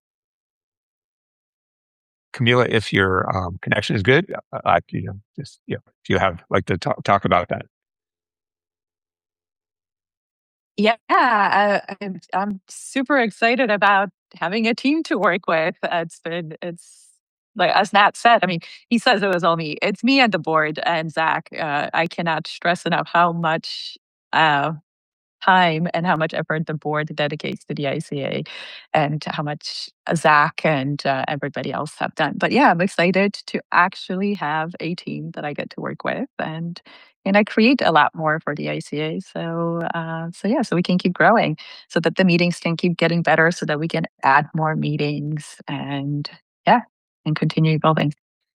Camila, if your um, connection is good, uh, I you know just you know, if you have like to talk, talk about that. Yeah, I, I'm, I'm super excited about having a team to work with. It's been, it's like, as Nat said, I mean, he says it was all me. It's me and the board and Zach. Uh, I cannot stress enough how much uh, time and how much effort the board dedicates to the I C A and how much Zach and uh, everybody else have done. But yeah, I'm excited to actually have a team that I get to work with and and I create a lot more for the I C A. So uh, so yeah, so we can keep growing, so that the meetings can keep getting better, so that we can add more meetings and yeah, and continue evolving.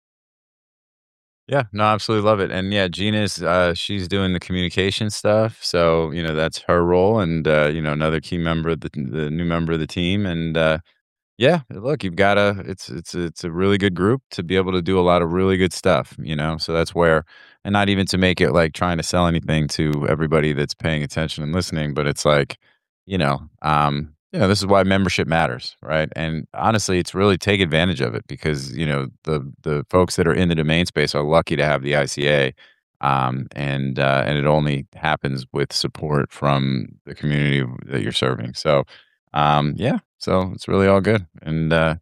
Yeah, no, I absolutely love it. And yeah, Gina's uh she's doing the communication stuff. So, you know, that's her role and uh, you know, another key member of the the new member of the team. And uh yeah, look, you've got a it's it's it's a really good group to be able to do a lot of really good stuff, you know. So that's where and not even to make it like trying to sell anything to everybody that's paying attention and listening, but it's like, you know, um, you know, this is why membership matters, right? And honestly, it's really take advantage of it because, you know, the the folks that are in the domain space are lucky to have the I C A. Um, and uh, and it only happens with support from the community that you're serving. So um, yeah, so it's really all good. And uh,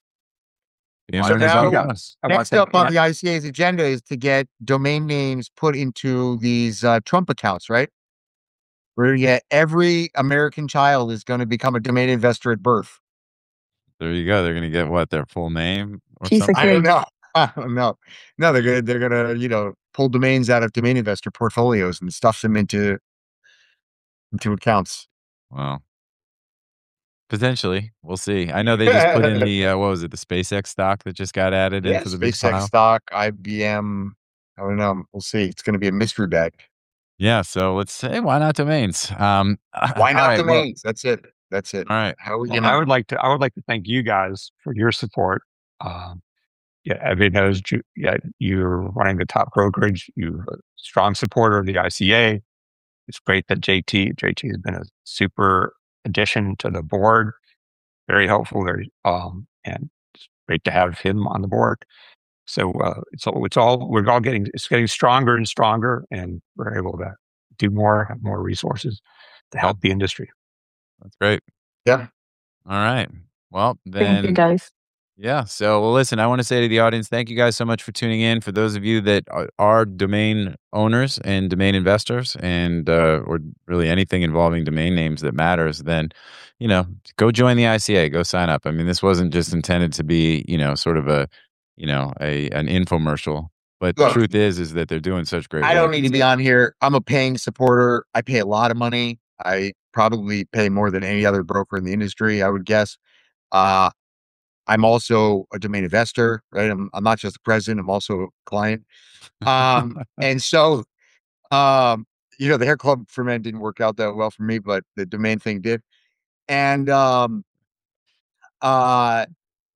the So internet is all now, fun. I want next to up on thank the I C A's agenda is to get domain names put into these uh, Trump accounts, right? Where yeah, every American child is going to become a domain investor at birth. There you go. They're gonna get what their full name or Piece of I something. don't cake. know. I don't know. No, they're gonna they're gonna you know pull domains out of domain investor portfolios and stuff them into into accounts. Well, potentially, we'll see. I know they just put in the uh, what was it, the SpaceX stock that just got added Yeah, into the big SpaceX pile. stock, I B M. I don't know. We'll see. It's going to be a mystery bag. Yeah, so let's say why not domains? Um, Why all not right, well, domains? That's it. That's it. all right. How are we well, gonna? I would like to I would like to thank you guys for your support. Um, yeah, everybody knows you, yeah, you're running the top brokerage. You're a strong supporter of the I C A. It's great that J T J T has been a super addition to the board. Very helpful. Very um, and it's great to have him on the board. So uh, it's all it's all we're all getting it's getting stronger and stronger, and we're able to do more, have more resources to help the industry. That's great. Yeah. All right. Well, Thank you, then guys. yeah. So, well, listen, I want to say to the audience, thank you guys so much for tuning in. For those of you that are, are domain owners and domain investors and, uh, or really anything involving domain names that matters, then, you know, go join the I C A, go sign up. I mean, this wasn't just intended to be, you know, sort of a, you know, a, an infomercial, but the Look, truth is, is that they're doing such great I work. don't need to be on here. I'm a paying supporter. I pay a lot of money. I probably pay more than any other broker in the industry, I would guess. Uh, I'm also a domain investor, right? I'm, I'm not just the president. I'm also a client. Um, and so, um, you know, the hair club for men didn't work out that well for me, but the domain thing did. And um, uh,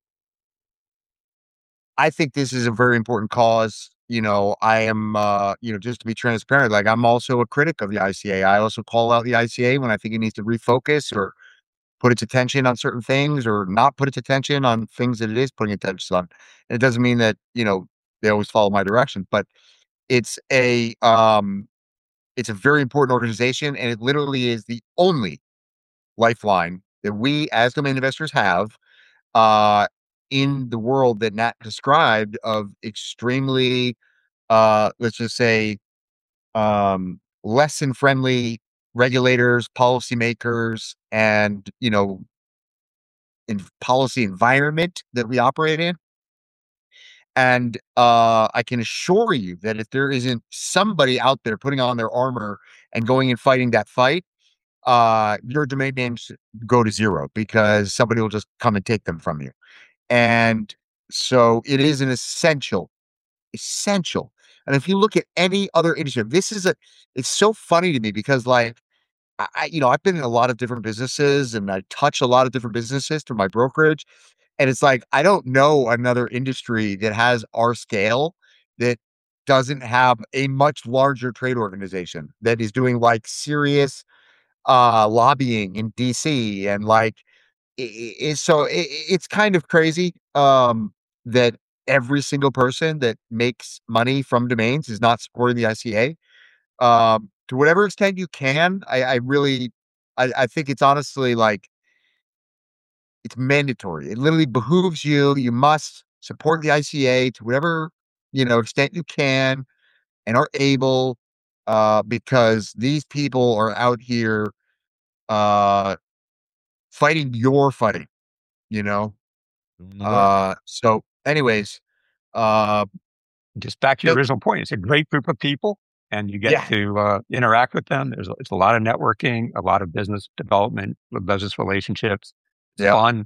I think this is a very important cause. You know, I am, uh, you know, just to be transparent, like I'm also a critic of the I C A. I also call out the I C A when I think it needs to refocus or put its attention on certain things or not put its attention on things that it is putting attention on. And it doesn't mean that, you know, they always follow my direction, but it's a, um, it's a very important organization and it literally is the only lifeline that we as domain investors have uh, in the world that Nat described of extremely, uh, let's just say, um, lesson friendly regulators, policymakers, and, you know, in policy environment that we operate in. And uh, I can assure you that if there isn't somebody out there putting on their armor and going and fighting that fight, uh, your domain names go to zero because somebody will just come and take them from you. And so it is an essential, essential. And if you look at any other industry, this is a, it's so funny to me because like, I, I- you know, I've been in a lot of different businesses and I touch a lot of different businesses through my brokerage. And it's like, I don't know another industry that has our scale that doesn't have a much larger trade organization that is doing like serious uh lobbying in D C and like i- i- is so I it's kind of crazy um that every single person that makes money from domains is not supporting the I C A. Um to whatever extent you can, I, I really I, I think it's honestly like it's mandatory. It literally behooves you. You must support the I C A to whatever, you know, extent you can and are able, uh, because these people are out here uh fighting your fighting, you know. Doing the work. Uh so anyways, uh Just back to your Yep. original point, it's a great group of people, and you get Yeah. to uh, interact with them. There's a, it's a lot of networking, a lot of business development, business relationships. It's Yep. fun.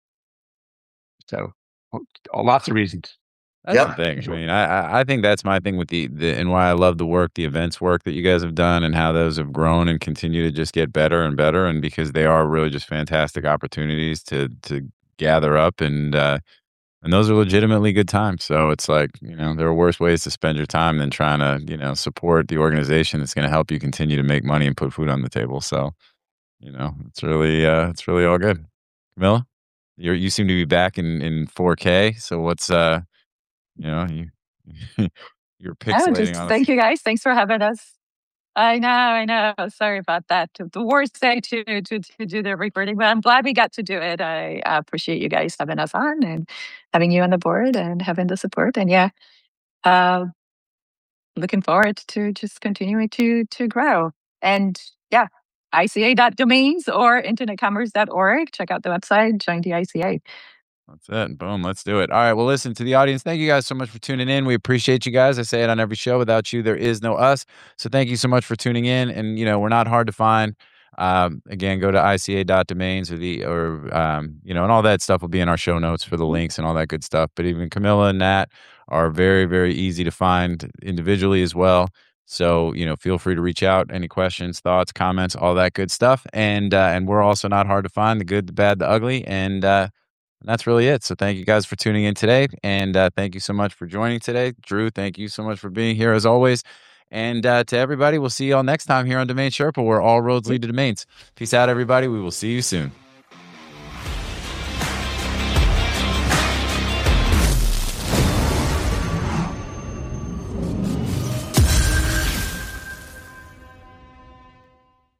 So, uh, lots of reasons. That's Yep. the thing. I mean, I I- I think that's my thing with the, the and why I love the work, the events work that you guys have done, and how those have grown and continue to just get better and better, and because they are really just fantastic opportunities to to gather up and uh, and those are legitimately good times. So it's like, you know, there are worse ways to spend your time than trying to, you know, support the organization that's going to help you continue to make money and put food on the table. So, you know, it's really uh, it's really all good. Camilla, you you seem to be back in in four K. So what's uh you know, you you're Oh, pixelating just on us. thank you guys. Thanks for having us. I know, I know. Sorry about that. The worst day to, to to do the recording, but I'm glad we got to do it. I uh, appreciate you guys having us on and having you on the board and having the support. And yeah, uh, looking forward to just continuing to to grow. And yeah, I C A dot domains or internet commerce dot org. Check out the website, join the I C A. That's it. Boom. Let's do it. All right. Well, listen to the audience. Thank you guys so much for tuning in. We appreciate you guys. I say it on every show. Without you, there is no us. So thank you so much for tuning in. And, you know, we're not hard to find. Um, again, go to I C A dot domains or the, or, um, you know, and all that stuff will be in our show notes for the links and all that good stuff. But even Camilla and Nat are very, very easy to find individually as well. So, you know, feel free to reach out. Any questions, thoughts, comments, all that good stuff. And, uh, and we're also not hard to find, the good, the bad, the ugly. And, uh, and that's really it. So thank you guys for tuning in today. And uh, thank you so much for joining today. Drew, thank you so much for being here as always. And uh, to everybody, we'll see you all next time here on Domain Sherpa, where all roads lead to domains. Peace out, everybody. We will see you soon.